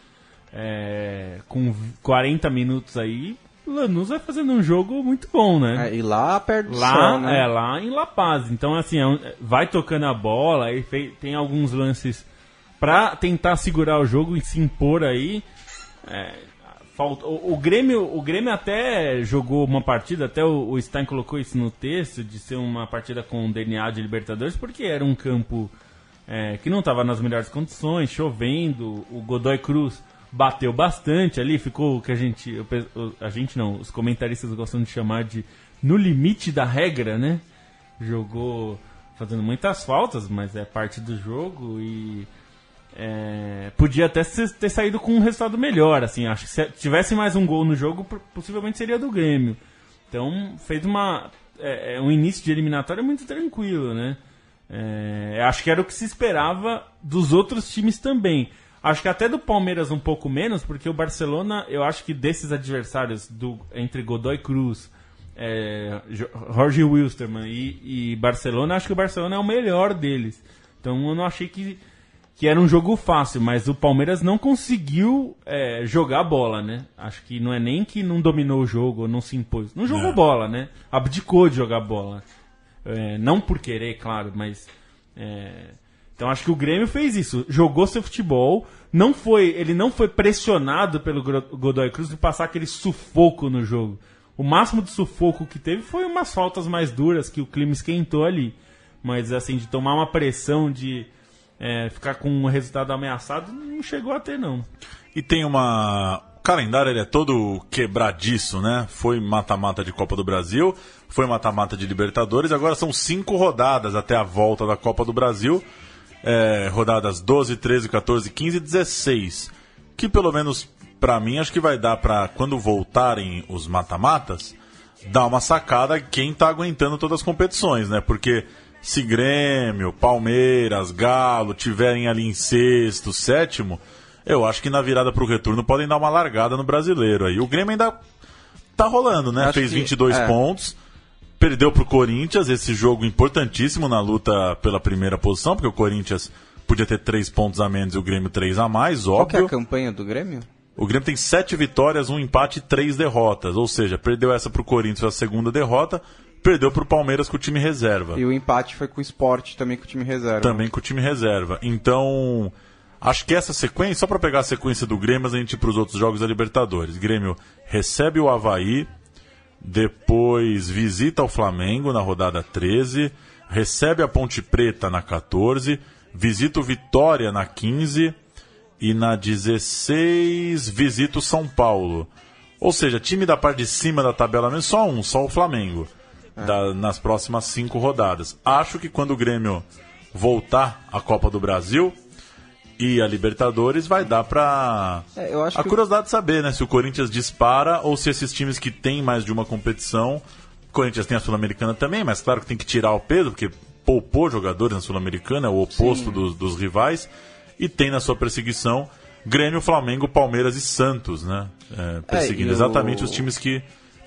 D: é, com quarenta minutos aí, Lanús vai fazendo um jogo muito bom, né?
E: É, e lá perto do
D: lá,
E: sol, né?
D: É, lá em La Paz. Então, assim, é, vai tocando a bola, aí fei, tem alguns lances pra tentar segurar o jogo e se impor aí. É, falta, o, o, Grêmio, o Grêmio até jogou uma partida, até o, o Stein colocou isso no texto, de ser uma partida com D N A de Libertadores, porque era um campo é, que não estava nas melhores condições, chovendo, o Godoy Cruz, bateu bastante ali, ficou o que a gente, a gente não, os comentaristas gostam de chamar de no limite da regra, né? Jogou fazendo muitas faltas, mas é parte do jogo e é, podia até ter saído com um resultado melhor, assim, acho que se tivesse mais um gol no jogo, possivelmente seria do Grêmio. Então fez uma, é, um início de eliminatória muito tranquilo, né? É, acho que era o que se esperava dos outros times também. Acho que até do Palmeiras um pouco menos, porque o Barcelona, eu acho que desses adversários do, entre Godoy Cruz, é, Jorge Wilstermann e, e Barcelona, acho que o Barcelona é o melhor deles. Então eu não achei que, que era um jogo fácil, mas o Palmeiras não conseguiu é, jogar bola, né? Acho que não é nem que não dominou o jogo ou não se impôs. Não jogou é. bola, né? Abdicou de jogar bola. É, não por querer, claro, mas... É, então acho que o Grêmio fez isso, jogou seu futebol, não foi, ele não foi pressionado pelo Godoy Cruz de passar aquele sufoco no jogo. O máximo de sufoco que teve foi umas faltas mais duras que o clima esquentou ali. Mas assim, de tomar uma pressão, de é, ficar com um resultado ameaçado, não chegou a ter não.
B: E tem uma... O calendário ele é todo quebradiço, né? Foi mata-mata de Copa do Brasil, foi mata-mata de Libertadores, agora são cinco rodadas até a volta da Copa do Brasil. É, rodadas doze, treze, quatorze, quinze e dezesseis, que pelo menos pra mim acho que vai dar pra, quando voltarem os mata-matas, dar uma sacada quem tá aguentando todas as competições, né? Porque se Grêmio, Palmeiras, Galo tiverem ali em sexto, sétimo, eu acho que na virada pro retorno podem dar uma largada no brasileiro aí. O Grêmio ainda tá rolando, né? Fez vinte e dois é. pontos. Perdeu para o Corinthians, esse jogo importantíssimo na luta pela primeira posição, porque o Corinthians podia ter três pontos a menos e o Grêmio três a mais, óbvio.
E: Qual que é a campanha do Grêmio?
B: O Grêmio tem sete vitórias, um empate e três derrotas. Ou seja, perdeu essa para o Corinthians, a segunda derrota, perdeu para o Palmeiras com o time reserva.
E: E o empate foi com o Sport, também com o time reserva.
B: Também com o time reserva. Então, acho que essa sequência, só para pegar a sequência do Grêmio, a gente ir para os outros jogos da Libertadores. Grêmio recebe o Avaí, depois visita o Flamengo na rodada treze, recebe a Ponte Preta na quatorze, visita o Vitória na quinze e na dezesseis visita o São Paulo. Ou seja, time da parte de cima da tabela mesmo, só um, só o Flamengo, é. da, nas próximas cinco rodadas. Acho que quando o Grêmio voltar à Copa do Brasil e a Libertadores, vai dar pra... É, eu acho a curiosidade de saber, né? Se o Corinthians dispara ou se esses times que têm mais de uma competição... O Corinthians tem a Sul-Americana também, mas claro que tem que tirar o peso, porque poupou jogadores na Sul-Americana, é o oposto dos, dos rivais, e tem na sua perseguição Grêmio, Flamengo, Palmeiras e Santos, né? É, perseguindo é, exatamente eu... os times que...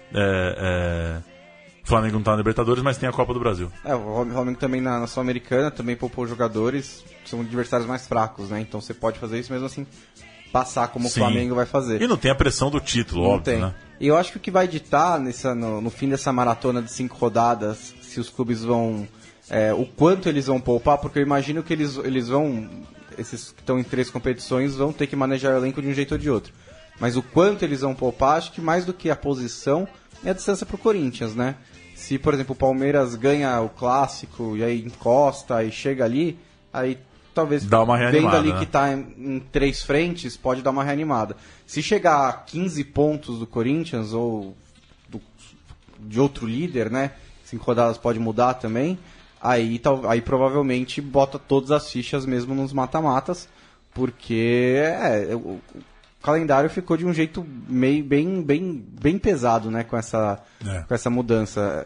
B: É, é... O Flamengo não está na Libertadores, mas tem a Copa do Brasil.
E: É, o Flamengo também na, na Sul-Americana, também poupou jogadores, são adversários mais fracos, né? Então você pode fazer isso mesmo assim, passar como Sim. o Flamengo vai fazer.
B: E não tem a pressão do título,
E: não
B: óbvio,
E: tem.
B: né?
E: E eu acho que o que vai ditar nessa, no, no fim dessa maratona de cinco rodadas, se os clubes vão... É, o quanto eles vão poupar, porque eu imagino que eles, eles vão... Esses que estão em três competições vão ter que manejar o elenco de um jeito ou de outro. Mas o quanto eles vão poupar, acho que mais do que a posição, é a distância pro Corinthians, né? Se, por exemplo, o Palmeiras ganha o Clássico e aí encosta e chega ali, aí talvez
B: dá uma reanimada,
E: vendo ali
B: né?
E: que está em, em três frentes, pode dar uma reanimada. Se chegar a quinze pontos do Corinthians ou do, de outro líder, né? Cinco rodadas pode mudar também, aí, tal, aí provavelmente bota todas as fichas mesmo nos mata-matas, porque é, o, o calendário ficou de um jeito meio bem, bem, bem pesado, né? Com essa, é. com essa mudança.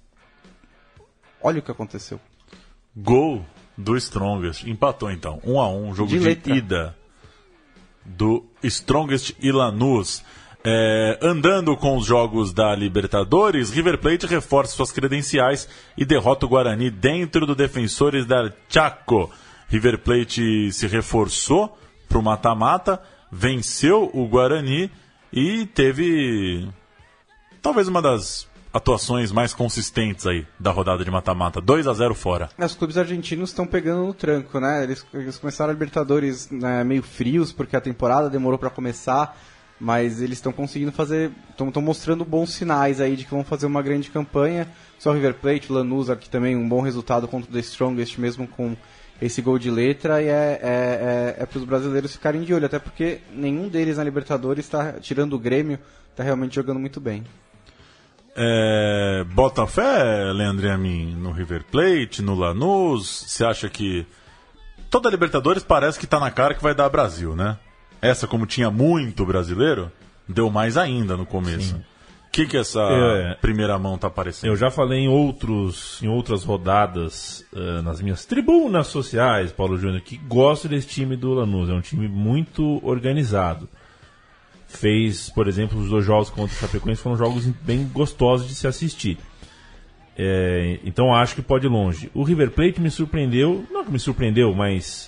E: Olha o que aconteceu.
B: Gol do Strongest. Empatou então. Um a um. Jogo de, de ida do Strongest e Lanús. É, andando com os jogos da Libertadores, River Plate reforça suas credenciais e derrota o Guarani dentro do Defensores del Chaco. River Plate se reforçou para o mata-mata, venceu o Guarani e teve talvez uma das atuações mais consistentes aí da rodada de mata-mata. dois a zero fora.
E: Os clubes argentinos estão pegando no tranco, né? Eles, eles começaram a Libertadores, né, meio frios, porque a temporada demorou para começar, mas eles estão conseguindo fazer, estão mostrando bons sinais aí de que vão fazer uma grande campanha. Só o River Plate, o Lanús aqui também, um bom resultado contra o The Strongest, mesmo com esse gol de letra e é, é, é, é para os brasileiros ficarem de olho, até porque nenhum deles na Libertadores, tá, tirando o Grêmio, está realmente jogando muito bem.
B: É, bota fé, Leandro e a mim, no River Plate, no Lanús? Você acha que toda a Libertadores parece que tá na cara que vai dar Brasil, né? Essa, como tinha muito brasileiro, deu mais ainda no começo. O que que essa é, primeira mão tá parecendo?
C: Eu já falei em, outros, em outras rodadas, uh, nas minhas tribunas sociais, Paulo Júnior, que gosto desse time do Lanús. É um time muito organizado. Fez, por exemplo, os dois jogos contra o Chapecoense, foram jogos bem gostosos de se assistir. É, então acho que pode ir longe. O River Plate me surpreendeu, não que me surpreendeu, mas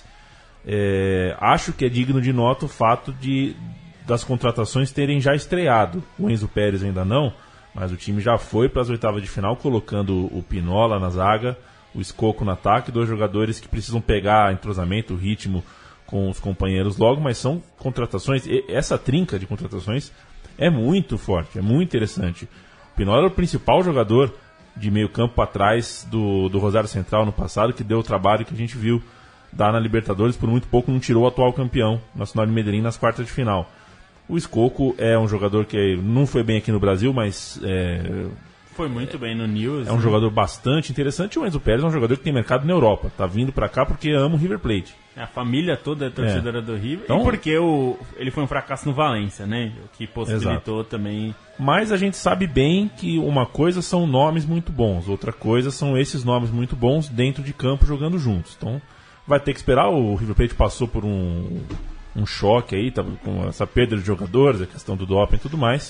C: é, acho que é digno de nota o fato de das contratações terem já estreado. O Enzo Pérez ainda não, mas o time já foi para as oitavas de final, colocando o Pinola na zaga, o Scocco no ataque, dois jogadores que precisam pegar entrosamento, ritmo com os companheiros logo, mas são contratações, e essa trinca de contratações é muito forte, é muito interessante. O Pinola era o principal jogador de meio campo para trás do, do Rosário Central no passado, que deu o trabalho que a gente viu dar na Libertadores, por muito pouco não tirou o atual campeão nacional de Medellín nas quartas de final. O Scocco é um jogador que não foi bem aqui no Brasil, mas é,
D: foi muito é, bem no News.
C: É um
D: né?
C: jogador bastante interessante. E o Enzo Pérez é um jogador que tem mercado na Europa, tá vindo para cá porque ama o River Plate.
D: A família toda é torcedora é. do River,
C: então,
D: e porque o, ele foi um fracasso no Valência, né? O que possibilitou exato. também...
C: Mas a gente sabe bem que uma coisa são nomes muito bons, outra coisa são esses nomes muito bons dentro de campo jogando juntos. Então vai ter que esperar, o River Plate passou por um, um choque aí, tá, com essa perda de jogadores, a questão do doping e tudo mais.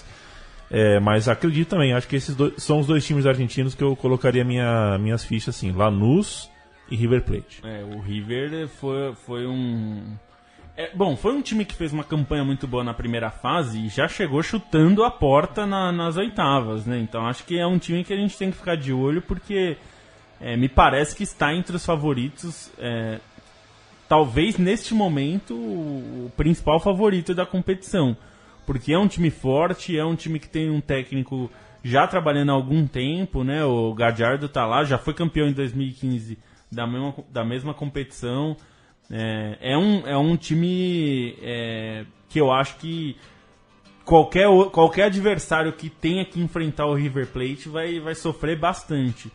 C: É, mas acredito também, acho que esses dois, são os dois times argentinos que eu colocaria minha, minhas fichas assim, Lanús e River Plate.
D: É, o River foi, foi um... É, bom, foi um time que fez uma campanha muito boa na primeira fase e já chegou chutando a porta na, nas oitavas, né? Então acho que é um time que a gente tem que ficar de olho porque é, me parece que está entre os favoritos, é, talvez neste momento o, o principal favorito da competição. Porque é um time forte, é um time que tem um técnico já trabalhando há algum tempo, né? O Gallardo tá lá, já foi campeão em dois mil e quinze da mesma, da mesma competição. É, é, um, é um time é, que eu acho que qualquer, qualquer adversário que tenha que enfrentar o River Plate vai, vai sofrer bastante.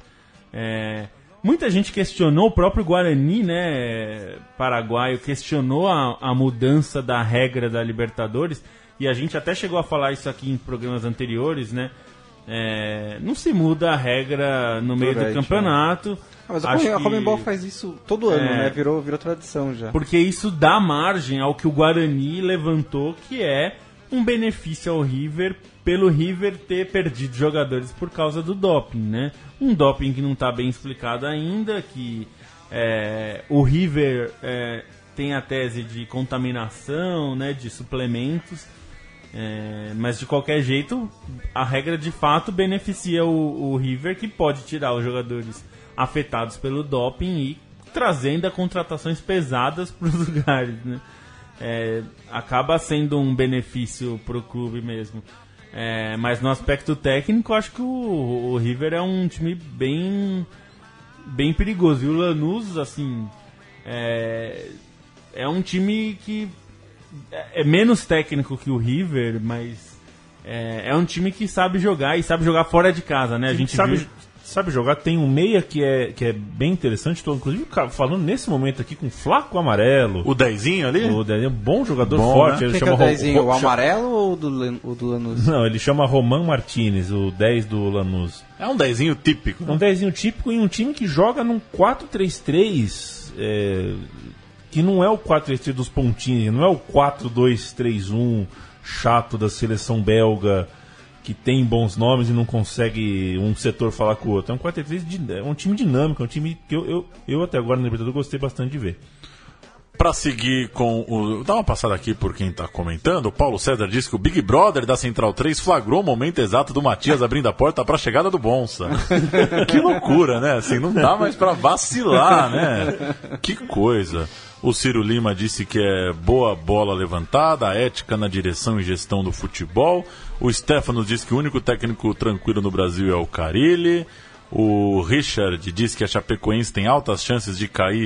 D: É, muita gente questionou, o próprio Guarani, né, paraguaio, questionou a, a mudança da regra da Libertadores, e a gente até chegou a falar isso aqui em programas anteriores, né? É, não se muda a regra no meio Durante, do campeonato.
E: Né? Ah, mas a Conmebol que... faz isso todo ano, é, né? Virou, virou tradição já.
D: Porque isso dá margem ao que o Guarani levantou, que é um benefício ao River, pelo River ter perdido jogadores por causa do doping, né? Um doping que não está bem explicado ainda, que é, o River é, tem a tese de contaminação, né, de suplementos. É, mas de qualquer jeito a regra de fato beneficia o, o River, que pode tirar os jogadores afetados pelo doping e trazendo a contratações pesadas para os lugares, né? É, acaba sendo um benefício para o clube mesmo, é, mas no aspecto técnico acho que o, o River é um time bem, bem perigoso, e o Lanús assim, é, é um time que é menos técnico que o River, mas é, é um time que sabe jogar e sabe jogar fora de casa, né? A gente
C: sabe,
D: viu...
C: sabe jogar. Tem um meia que é, que é bem interessante. Estou inclusive falando nesse momento aqui com o Flaco Amarelo.
B: O Dezinho ali?
C: O Dezinho, bom jogador,
B: bom,
C: forte.
B: Né?
C: Ele
E: que
C: chama
E: que é o Dezinho?
C: Ro...
E: O amarelo ou do, o do Lanús?
C: Não, ele chama Roman Martinez, o dez do Lanús.
B: É um Dezinho típico.
C: É um Dezinho típico em um time que joga num quatro três três... É... que não é o quatro três três dos pontinhos, não é o quatro dois três um chato da seleção belga, que tem bons nomes e não consegue um setor falar com o outro. É um quatro três três, é um time dinâmico, é um time que eu, eu, eu até agora na Libertadores gostei bastante de ver.
B: Para seguir com o... Dá uma passada aqui por quem está comentando. O Paulo César disse que o Big Brother da Central três flagrou o momento exato do Matias abrindo a porta para a chegada do Bonsa. Que loucura, né? Assim, não dá mais para vacilar, né? Que coisa. O Ciro Lima disse que é boa bola levantada, a ética na direção e gestão do futebol. O Stefano disse que o único técnico tranquilo no Brasil é o Carille. O Richard disse que a Chapecoense tem altas chances de cair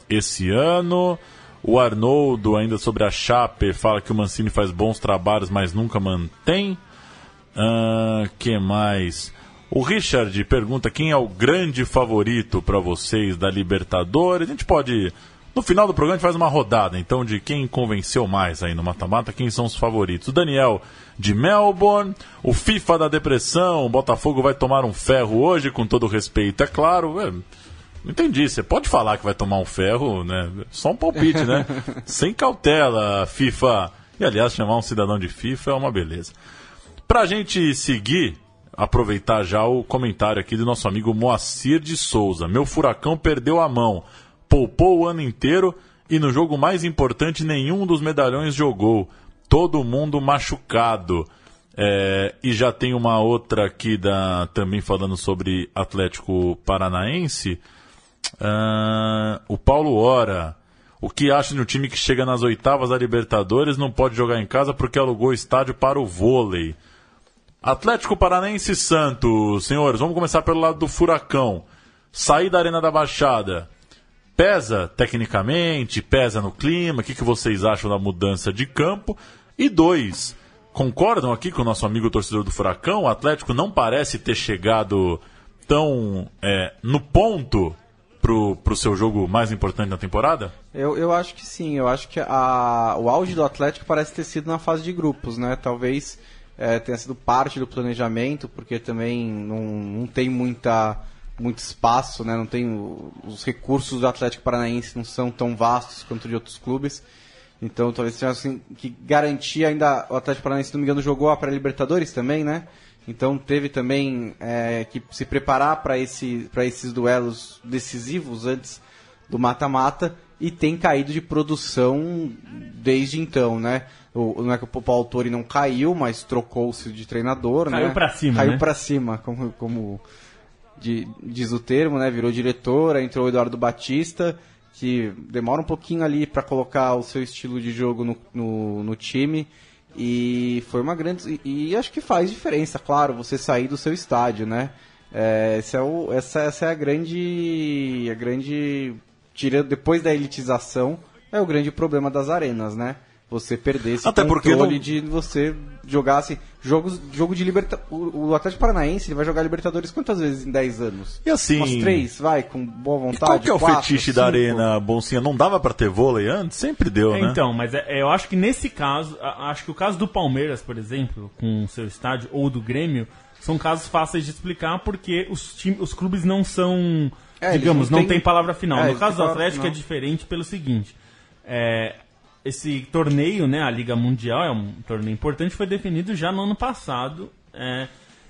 B: esse ano. O Arnoldo, ainda sobre a Chape, fala que o Mancini faz bons trabalhos, mas nunca mantém. Uh, que mais? O Richard pergunta quem é o grande favorito para vocês da Libertadores. A gente pode, no final do programa, a gente faz uma rodada, então, de quem convenceu mais aí no mata-mata, quem são os favoritos. O Daniel de Melbourne, o FIFA da depressão, o Botafogo vai tomar um ferro hoje, com todo respeito, é claro. É, não entendi, você pode falar que vai tomar um ferro, né? Só um palpite, né? Sem cautela, FIFA. E, aliás, chamar um cidadão de FIFA é uma beleza. Pra gente seguir, aproveitar já o comentário aqui do nosso amigo Moacir de Souza. Meu furacão perdeu a mão, poupou o ano inteiro e no jogo mais importante nenhum dos medalhões jogou. Todo mundo machucado. É, e já tem uma outra aqui da, também falando sobre Atlético Paranaense. Uh, o Paulo Ora. O que acha de um time que chega nas oitavas da Libertadores não pode jogar em casa porque alugou o estádio para o vôlei? Atlético Paranaense e Santos. Senhores, vamos começar pelo lado do Furacão. Sair da Arena da Baixada pesa tecnicamente, pesa no clima? O que, que vocês acham da mudança de campo? E dois, concordam aqui com o nosso amigo torcedor do Furacão? O Atlético não parece ter chegado tão é, no ponto pro, pro seu jogo mais importante da temporada?
E: Eu, eu acho que sim, eu acho que a, o auge do Atlético parece ter sido na fase de grupos, né? Talvez é, tenha sido parte do planejamento, porque também não, não tem muita, muito espaço, né? Não tem, os recursos do Atlético Paranaense não são tão vastos quanto de outros clubes. Então talvez tenha assim, que garantir ainda, o Atlético Paranaense, se não me engano, jogou a pré-Libertadores também, né? Então teve também é, que se preparar para esse, para esses duelos decisivos antes do mata-mata e tem caído de produção desde então, né? O, não é que o Paulo Autori não caiu, mas trocou-se de treinador,
D: caiu
E: né?
D: Pra cima,
E: caiu
D: né?
E: para cima, como, como de, diz o termo, né? Virou diretor, entrou o Eduardo Batista, que demora um pouquinho ali para colocar o seu estilo de jogo no, no, no time. E foi uma grande. E, e acho que faz diferença, claro, você sair do seu estádio, né? É, esse é o, essa, essa é a grande. A grande. Tira, depois da elitização, é o grande problema das arenas, né? Você perder esse
B: Até
E: controle
B: não...
E: de você jogar assim. Jogos, jogo de Libertadores. O, o Atlético Paranaense ele vai jogar Libertadores quantas vezes em dez anos?
B: E assim.
E: Umas três, vai, com boa vontade.
B: E qual que é o
E: quatro,
B: fetiche
E: cinco?
B: da arena, Boncinha? Não dava pra ter vôlei antes? Sempre deu,
D: É,
B: né?
D: então, mas é, eu acho que nesse caso, a- acho que o caso do Palmeiras, por exemplo, com o seu estádio, ou do Grêmio, são casos fáceis de explicar porque os, time, os clubes não são,
E: É, eles
D: digamos,
E: não
D: não
E: têm-
D: tem palavra final.
E: É,
D: No
E: eles
D: caso do
E: têm palavra
D: Atlético é
E: final.
D: diferente pelo seguinte, é, esse torneio, né, a Liga Mundial, é um torneio importante, foi definido já no ano passado, é,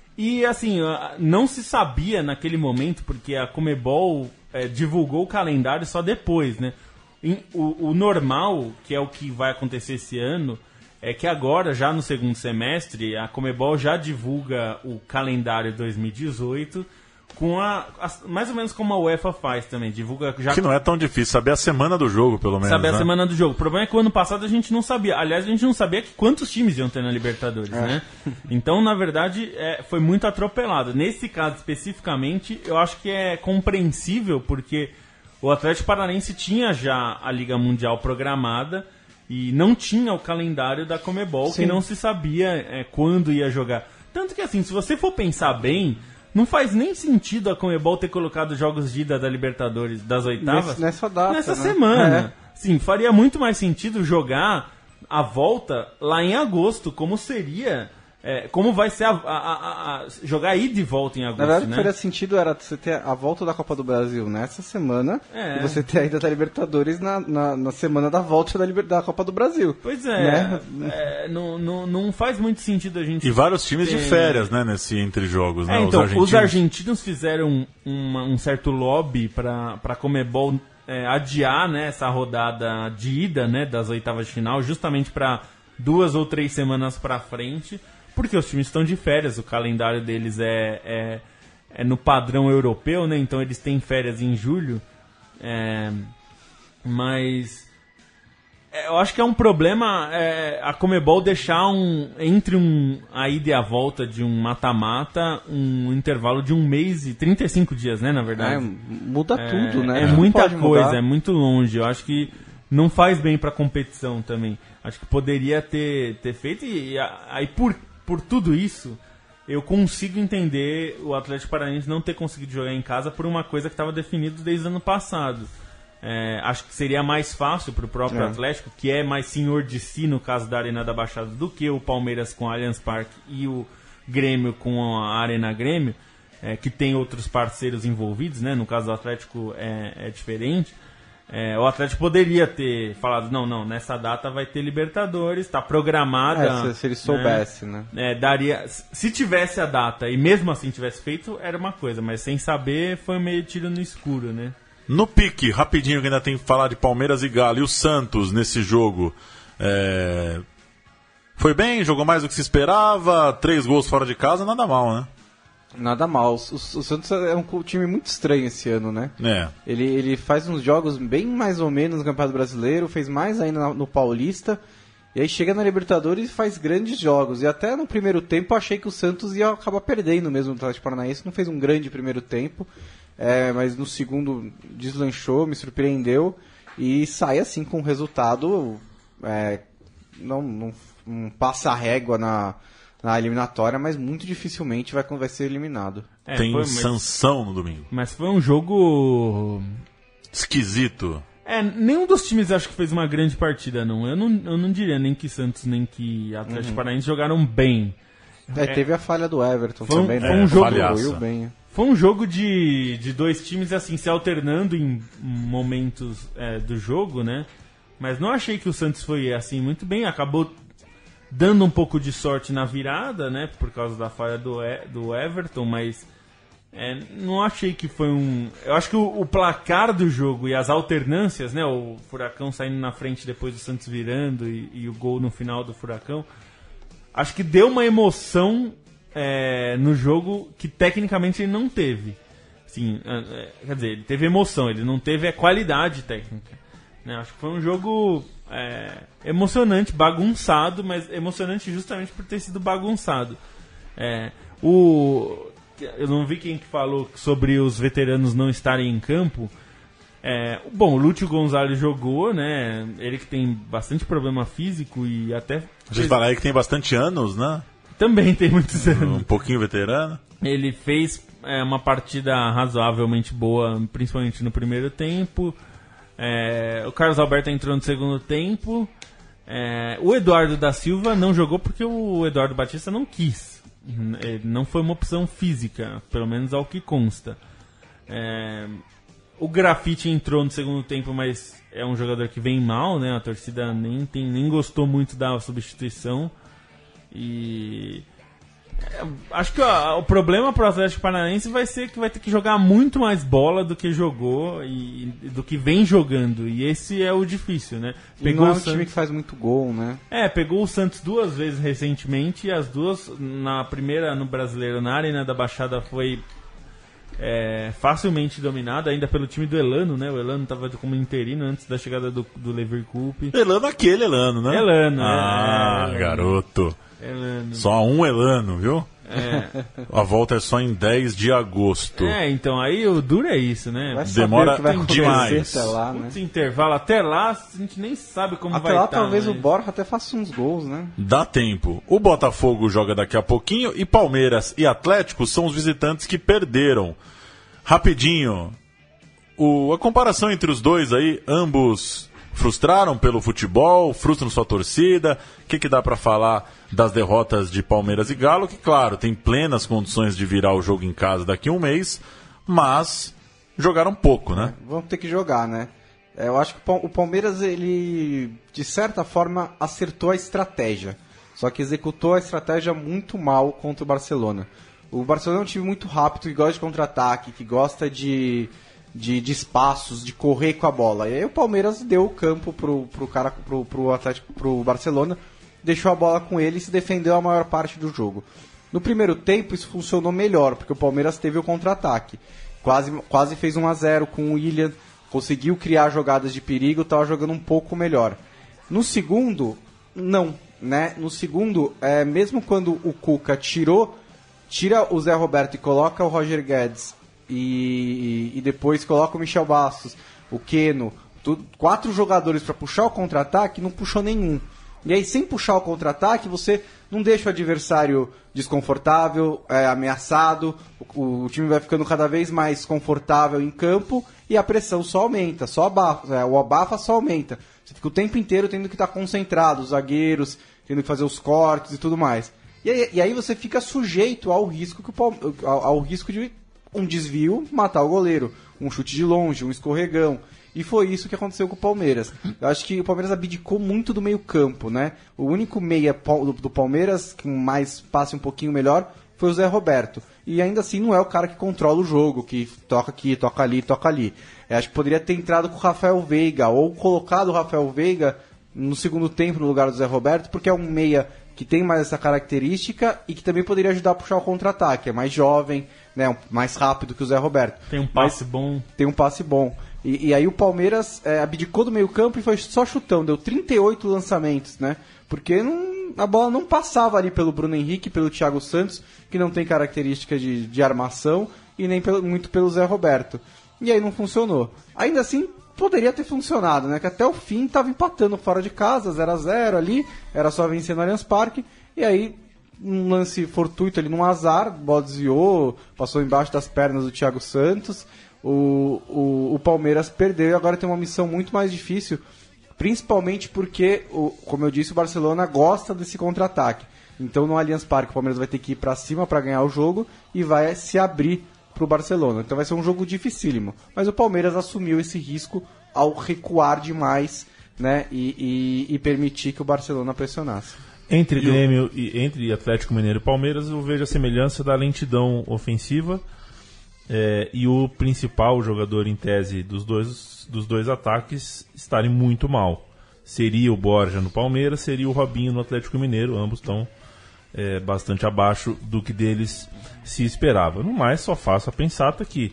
D: e assim, a- não se sabia naquele momento, porque a Conmebol é, divulgou o calendário só depois, né? Em- o, o normal, que é o que vai acontecer esse ano, é que agora, já no segundo semestre, a Conmebol já divulga o calendário dois mil e dezoito, com a, a- mais ou menos como a UEFA faz também, divulga já
B: Que não é tão difícil, saber a semana do jogo, pelo menos.
D: saber
B: né?
D: a semana do jogo. O problema é que o ano passado a gente não sabia. Aliás, a gente não sabia que quantos times iam ter na Libertadores, né? Então, na verdade, é, foi muito atropelado. Nesse caso especificamente, eu acho que é compreensível, porque o Atlético Paranaense tinha já a Liga Mundial programada e não tinha o calendário da Conmebol,
E: Sim.
D: que não se sabia é, quando ia jogar. Tanto que, assim, se você for pensar bem, não faz nem sentido a Conmebol ter colocado jogos de ida da Libertadores, das oitavas,
E: Nesse- nessa data,
D: nessa
E: né?
D: semana. Sim, faria muito mais sentido jogar a volta lá em agosto, como seria, é, como vai ser a, a- a- a- jogar ida e volta em agosto,
E: Na verdade, o
D: né?
E: que faria sentido era você ter a volta da Copa do Brasil nessa semana
D: É.
E: e você ter a ida da Libertadores na, na, na semana da volta da, Liber- da Copa do Brasil.
D: Pois é,
E: Né?
D: é, não, não, não faz muito sentido a gente...
B: E vários times de
D: Tem-
B: férias, né, nesse entre jogos, né?
D: É, então,
B: os argentinos.
D: os argentinos fizeram uma- um certo lobby para a Conmebol é, adiar, né, essa rodada de ida, né, das oitavas de final, justamente para duas ou três semanas para frente, porque os times estão de férias, o calendário deles é, é, é no padrão europeu, né, então eles têm férias em julho, é, mas... eu acho que é um problema é, a Conmebol deixar um, entre um, a ida e a volta de um mata-mata um intervalo de um mês e trinta e cinco dias, né, na verdade.
E: É, muda
D: é,
E: tudo, né?
D: É
E: Não
D: muita
E: pode
D: coisa,
E: mudar.
D: é muito longe. Eu acho que não faz bem pra competição também. Acho que poderia ter, ter feito e aí por, por tudo isso eu consigo entender o Atlético Paranaense não ter conseguido jogar em casa por uma coisa que estava definida desde o ano passado. É, acho que seria mais fácil para o próprio
E: É.
D: Atlético, que é mais senhor de si no caso da Arena da Baixada do que o Palmeiras com o Allianz Parque e o Grêmio com a Arena Grêmio, é, que tem outros parceiros envolvidos, né? No caso do Atlético é, é diferente. É, o Atlético poderia ter falado, não, não, nessa data vai ter Libertadores, está programada.
E: É, se, se ele soubesse, né?
D: né? É, daria, se tivesse a data e mesmo assim tivesse feito, era uma coisa, mas sem saber foi meio tiro no escuro, né?
B: No pique, rapidinho, que ainda tem que falar de Palmeiras e Galo. E o Santos nesse jogo? É... Foi bem? Jogou mais do que se esperava? Três gols fora de casa, nada mal, né?
E: Nada mal. O, o, o Santos é um time muito estranho esse ano, né?
B: É.
E: Ele, ele faz uns jogos bem mais ou menos no Campeonato Brasileiro, fez mais ainda no, no Paulista, e aí chega na Libertadores e faz grandes jogos. E até no primeiro tempo eu achei que o Santos ia acabar perdendo mesmo no Atlético Paranaense, não fez um grande primeiro tempo, é, mas no segundo deslanchou, me surpreendeu, e sai assim com um resultado, é, não, não, não passa a régua na... na eliminatória, mas muito dificilmente vai, vai ser eliminado.
D: É,
B: tem
D: foi, mas,
B: sanção no domingo.
D: mas foi um jogo...
B: Esquisito.
D: É, nenhum dos times acho que fez uma grande partida, não. Eu não, eu não diria nem que Santos nem que Atlético
E: Uhum.
D: Paranaense jogaram bem.
E: É,
D: É.
E: teve a falha do Everton
D: Foi um-
E: também,
D: foi
E: né?
D: um jogo-
E: Contribuiu bem.
D: Foi um jogo de, de dois times assim se alternando em momentos é, do jogo, né? Mas não achei que o Santos foi assim muito bem. Acabou dando um pouco de sorte na virada, né? Por causa da falha do, e, do Everton, mas é, não achei que foi um... Eu acho que o, o placar do jogo e as alternâncias, né? O Furacão saindo na frente depois do Santos virando e, e o gol no final do Furacão. Acho que deu uma emoção é, no jogo que tecnicamente ele não teve. Assim, é, quer dizer, ele teve emoção, ele não teve a qualidade técnica. Né? Acho que foi um jogo é, emocionante, bagunçado, mas emocionante justamente por ter sido bagunçado. É, o, eu não vi quem que falou sobre os veteranos não estarem em campo. É, bom, o Lúcio Gonzalez jogou, né? Ele que tem bastante problema físico e até...
B: A gente fala aí que tem bastante anos, né?
D: Também tem muitos anos.
B: Um pouquinho veterano.
D: Ele fez é, uma partida razoavelmente boa, principalmente no primeiro tempo. É, o Carlos Alberto entrou no segundo tempo. É, o Eduardo da Silva não jogou porque o Eduardo Batista não quis. Ele não foi uma opção física, pelo menos ao que consta. É, o Grafite entrou no segundo tempo, mas é um jogador que vem mal, né? A torcida nem, tem, nem gostou muito da substituição. E é, acho que ó, o problema para o Atlético Paranaense vai ser que vai ter que jogar muito mais bola do que jogou e, e do que vem jogando. E esse é o difícil, né?
E: E não é um
D: o Santos-
E: time que faz muito gol, né?
D: é, pegou o Santos duas vezes recentemente, e as duas, na primeira no Brasileiro, na Arena da Baixada, foi é, facilmente dominada, ainda pelo time do Elano, né? O Elano estava como interino antes da chegada do, do Leverkusen.
B: Elano aquele Elano, né?
D: Elano,
B: Ah,
D: é, Elano.
B: garoto.
D: Elano.
B: Só um Elano, viu?
D: É.
B: A volta é só em dez de agosto.
D: é, então aí o duro é isso, né?
E: Vai saber
B: Demora
E: o que vai acontecer
B: demais.
E: até lá, né?
D: Putz, intervalo, até lá a gente nem sabe como
E: Até
D: vai
E: lá
D: tá,
E: talvez
D: mas-
E: o Borja até faça uns gols, né?
B: Dá tempo. O Botafogo joga daqui a pouquinho e Palmeiras e Atlético são os visitantes que perderam. Rapidinho, o, a comparação entre os dois aí, ambos frustraram pelo futebol, frustram sua torcida. O que, que dá pra falar das derrotas de Palmeiras e Galo? Que, claro, tem plenas condições de virar o jogo em casa daqui a um mês, mas jogaram pouco, né?
E: Vamos ter que jogar, né? É, eu acho que o Pal- o Palmeiras, ele, de certa forma, acertou a estratégia. Só que executou a estratégia muito mal contra o Barcelona. O Barcelona é um time muito rápido, que gosta de contra-ataque, que gosta de, de, de espaços, de correr com a bola. E aí o Palmeiras deu o campo pro, pro, cara, pro, pro, Atlético, pro Barcelona, deixou a bola com ele e se defendeu a maior parte do jogo. No primeiro tempo isso funcionou melhor, porque o Palmeiras teve o contra-ataque. Quase, quase fez um a zero com o Willian, conseguiu criar jogadas de perigo, estava jogando um pouco melhor. No segundo, não, né? No segundo, é, mesmo quando o Cuca tirou, tira o Zé Roberto e coloca o Roger Guedes e, e depois coloca o Michel Bastos, o Keno, tudo, quatro jogadores para puxar o contra-ataque, não puxou nenhum. E aí, sem puxar o contra-ataque, você não deixa o adversário desconfortável, é, ameaçado, o, o time vai ficando cada vez mais confortável em campo e a pressão só aumenta, só abafa, é, o abafa só aumenta. Você fica o tempo inteiro tendo que estar concentrado, os zagueiros, tendo que fazer os cortes e tudo mais. E aí, e aí você fica sujeito ao risco, que o, ao, ao risco de um desvio matar o goleiro, um chute de longe, um escorregão. E foi isso que aconteceu com o Palmeiras. Eu acho que o Palmeiras abdicou muito do meio campo, né? O único meia do Palmeiras, que mais passe um pouquinho melhor, foi o Zé Roberto. E ainda assim não é o cara que controla o jogo, que toca aqui, toca ali, toca ali. Eu acho que poderia ter entrado com o Rafael Veiga, ou colocado o Rafael Veiga no segundo tempo no lugar do Zé Roberto, porque é um meia que tem mais essa característica e que também poderia ajudar a puxar o contra-ataque. É mais jovem, né? Mais rápido que o Zé Roberto.
D: Tem um passe Mas bom.
E: Tem um passe bom. E, e aí o Palmeiras é, abdicou do meio campo e foi só chutão, deu trinta e oito lançamentos, né? Porque não, a bola não passava ali pelo Bruno Henrique, pelo Thiago Santos, que não tem característica de, de armação, e nem pelo, muito pelo Zé Roberto. E aí não funcionou. Ainda assim, poderia ter funcionado, né? Que até o fim estava empatando fora de casa, zero a zero ali, era só vencer no Allianz Parque, e aí um lance fortuito ali num azar, a bola desviou, passou embaixo das pernas do Thiago Santos. O, o, o Palmeiras perdeu e agora tem uma missão muito mais difícil, principalmente porque, o, como eu disse, o Barcelona gosta desse contra-ataque. Então no Allianz Parque o Palmeiras vai ter que ir para cima para ganhar o jogo e vai se abrir para o Barcelona. Então vai ser um jogo dificílimo. Mas o Palmeiras assumiu esse risco ao recuar demais, né, e, e, e permitir que o Barcelona pressionasse.
C: Entre Grêmio e entre Atlético Mineiro e Palmeiras eu vejo a semelhança da lentidão ofensiva. É, e o principal jogador em tese dos dois, dos dois ataques estarem muito mal. Seria o Borja no Palmeiras, seria o Robinho no Atlético Mineiro. Ambos estão é, bastante abaixo do que deles se esperava. No mais, só faço a pensata que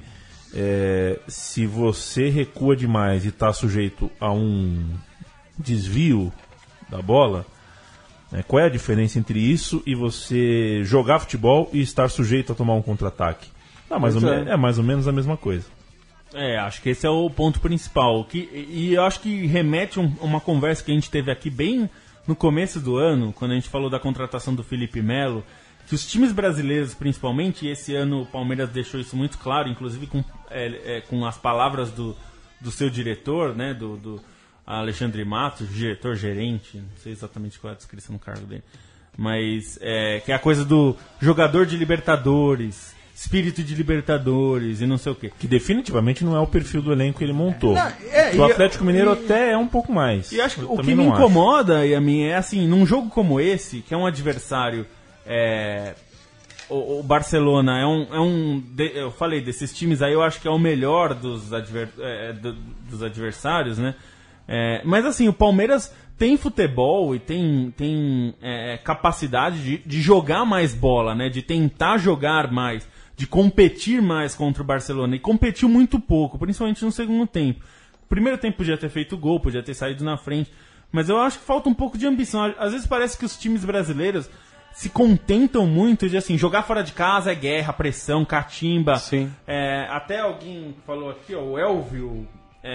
C: é, se você recua demais e está sujeito a um desvio da bola, né, qual é a diferença entre isso e você jogar futebol e estar sujeito a tomar um contra-ataque? Ah, mais ou é. Me... é mais ou menos a mesma coisa.
D: É, acho que esse é o ponto principal. Que, e eu acho que remete a um, uma conversa que a gente teve aqui bem no começo do ano, quando a gente falou da contratação do Felipe Melo, que os times brasileiros, principalmente, e esse ano o Palmeiras deixou isso muito claro, inclusive com, é, é, com as palavras do, do seu diretor, né, do, do Alexandre Matos, diretor-gerente, não sei exatamente qual é a descrição do cargo dele, mas é, que é a coisa do jogador de Libertadores, espírito de Libertadores e não sei o quê.
C: Que definitivamente não é o perfil do elenco que ele montou. Não, é, o Atlético e, Mineiro e, até é um pouco mais.
D: E acho que o que me incomoda, e a mim, é assim, num jogo como esse, que é um adversário... É, o, o Barcelona é um... É um de, eu falei, desses times aí, eu acho que é o melhor dos, adver, é, do, dos adversários, né? É, mas assim, o Palmeiras tem futebol e tem, tem é, capacidade de, de jogar mais bola, né? De tentar jogar mais, de competir mais contra o Barcelona. E competiu muito pouco, principalmente no segundo tempo. O primeiro tempo podia ter feito gol, podia ter saído na frente. Mas eu acho que falta um pouco de ambição. Às vezes parece que os times brasileiros se contentam muito de assim, jogar fora de casa é guerra, pressão, catimba.
E: Sim.
D: É, até alguém falou aqui, ó, o Elvio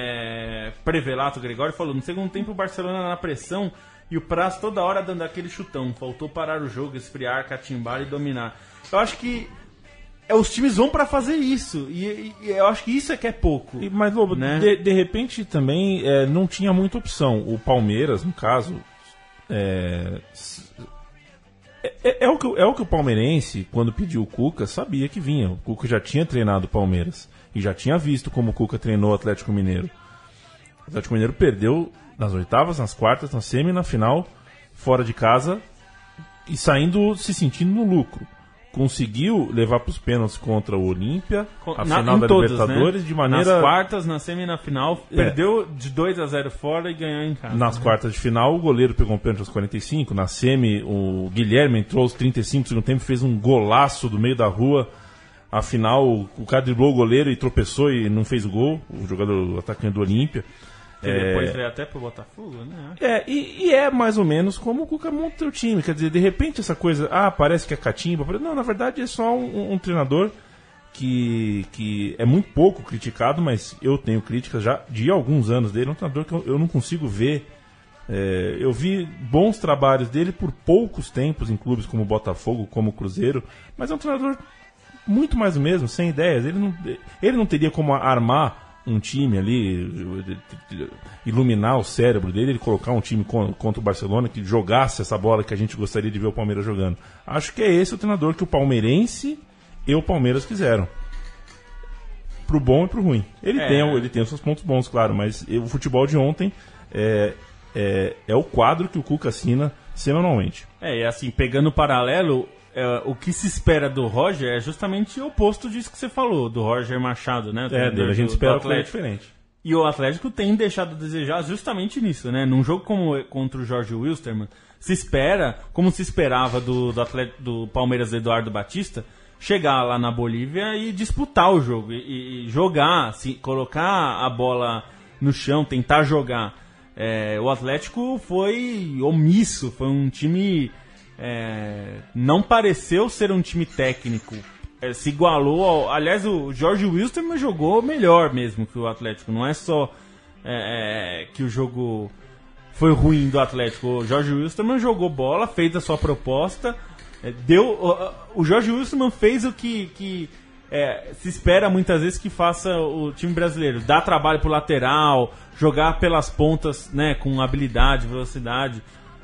D: é, Prevelato Gregório falou, no segundo tempo o Barcelona na pressão e o Praz toda hora dando aquele chutão. Faltou parar o jogo, esfriar, catimbar e dominar. Eu acho que é, os times vão pra fazer isso. E, e eu acho que isso é que é pouco.
C: E, mas, Lobo, né? de, de repente também é, não tinha muita opção. O Palmeiras, no caso, é, é, é, o que, é o que o palmeirense, quando pediu o Cuca, sabia que vinha. O Cuca já tinha treinado o Palmeiras. E já tinha visto como o Cuca treinou o Atlético Mineiro. O Atlético Mineiro perdeu nas oitavas, nas quartas, na semi, na final, fora de casa e saindo, se sentindo no lucro. Conseguiu levar para os pênaltis contra o Olímpia, a na, final da todas, Libertadores, né? De maneira...
D: Nas quartas, na semi e na final, é. Perdeu de dois a zero fora e ganhou em casa.
C: Nas
D: né?
C: quartas de final, o goleiro pegou um pênalti aos quarenta e cinco, na semi, o Guilherme entrou aos trinta e cinco do segundo tempo, fez um golaço do meio da rua. Afinal, o cara driblou o goleiro e tropeçou e não fez o gol, o jogador o atacante do Olímpia.
D: Que
C: É,
D: depois veio até pro Botafogo, né?
C: é e, e é mais ou menos como o Cuca monta o time. Quer dizer, de repente essa coisa, ah, parece que é catimba. Não, na verdade é só um, um treinador que, que é muito pouco criticado, mas eu tenho críticas já de alguns anos dele. É um treinador que eu, eu não consigo ver. É, eu vi bons trabalhos dele por poucos tempos em clubes como o Botafogo, como o Cruzeiro, mas é um treinador muito mais o mesmo, sem ideias. Ele não, ele não teria como armar um time ali, iluminar o cérebro dele, ele colocar um time contra o Barcelona que jogasse essa bola que a gente gostaria de ver o Palmeiras jogando. Acho que é esse o treinador que o palmeirense e o Palmeiras quiseram. Pro bom e pro ruim. Ele,
D: É.
C: tem, ele tem os seus pontos bons, claro, mas o futebol de ontem é, é, é o quadro que o Cuca assina semanalmente.
D: É, e assim, pegando o paralelo, é, o que se espera do Roger é justamente o oposto disso que você falou, do Roger Machado, né? O
C: É,
D: treinador
C: dele a gente
D: do-
C: espera
D: do
C: uma coisa
D: Atlético.
C: diferente.
D: E o Atlético tem deixado a desejar justamente nisso, né? Num jogo como contra o Jorge Wilstermann, se espera, como se esperava do, do, Atlético, do Palmeiras Eduardo Batista, chegar lá na Bolívia e disputar o jogo, e, e jogar, assim, colocar a bola no chão, tentar jogar. É, o Atlético foi omisso, foi um time... É, não pareceu ser um time técnico. É, se igualou ao, aliás, o Jorge Wilstermann jogou melhor mesmo que o Atlético. Não é só é, é, que o jogo foi ruim do Atlético. O Jorge Wilstermann jogou bola, fez a sua proposta, é, deu, o, o Jorge Wilstermann fez o que, que é, se espera muitas vezes que faça o time brasileiro: dar trabalho pro lateral, jogar pelas pontas, né, com habilidade, velocidade.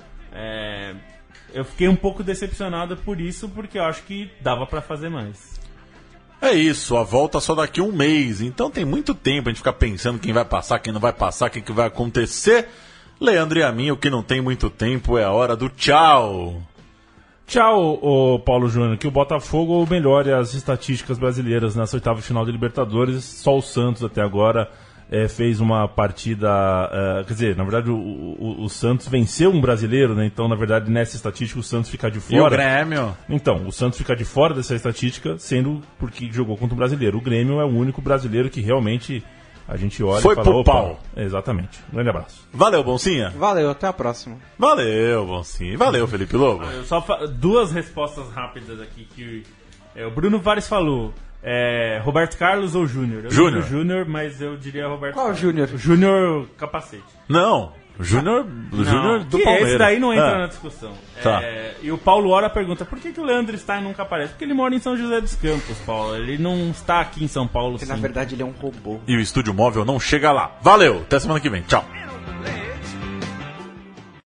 D: é, Eu fiquei um pouco decepcionado por isso, porque eu acho que dava pra fazer mais.
B: É isso, a volta só daqui a um mês, então tem muito tempo a gente ficar pensando quem vai passar, quem não vai passar, o que, que vai acontecer. Leandro e a mim, o que não tem muito tempo é a hora do tchau.
C: Tchau, ô Paulo Júnior, que o Botafogo melhore as estatísticas brasileiras nessa oitava de final de Libertadores. Só o Santos até agora é, fez uma partida, é, quer dizer, na verdade o, o, o Santos venceu um brasileiro, né? Então na verdade nessa estatística o Santos fica de fora.
B: E o Grêmio?
C: Então, o Santos fica de fora dessa estatística, sendo porque jogou contra um brasileiro. O Grêmio é o único brasileiro que realmente a gente olha
B: Foi
C: e fala,
B: pro
C: opa,
B: pau.
C: Exatamente. Um grande abraço.
B: Valeu, Boncinha.
E: Valeu, até a próxima.
B: Valeu, Boncinha. E valeu, Felipe Lobo.
D: Eu só fa- duas respostas rápidas aqui que é, o Bruno Vares falou. É, Roberto Carlos ou Júnior? Eu
B: Júnior.
D: digo Júnior, mas eu diria Roberto
E: Qual
D: Carlos.
E: Júnior?
D: Júnior capacete.
B: Não, o Júnior, o Júnior
D: Não,
B: do
D: que
B: Palmeiras.
D: esse daí não entra
B: Ah,
D: na discussão.
B: Tá.
D: É, e o Paulo Ora pergunta, por que, que o Leandro Stein nunca aparece? Porque ele mora em São José dos Campos, Paulo. Ele não está aqui em São Paulo.
E: Porque na
D: sim.
E: verdade ele é um robô.
B: E o estúdio móvel não chega lá. Valeu, até semana que vem. Tchau.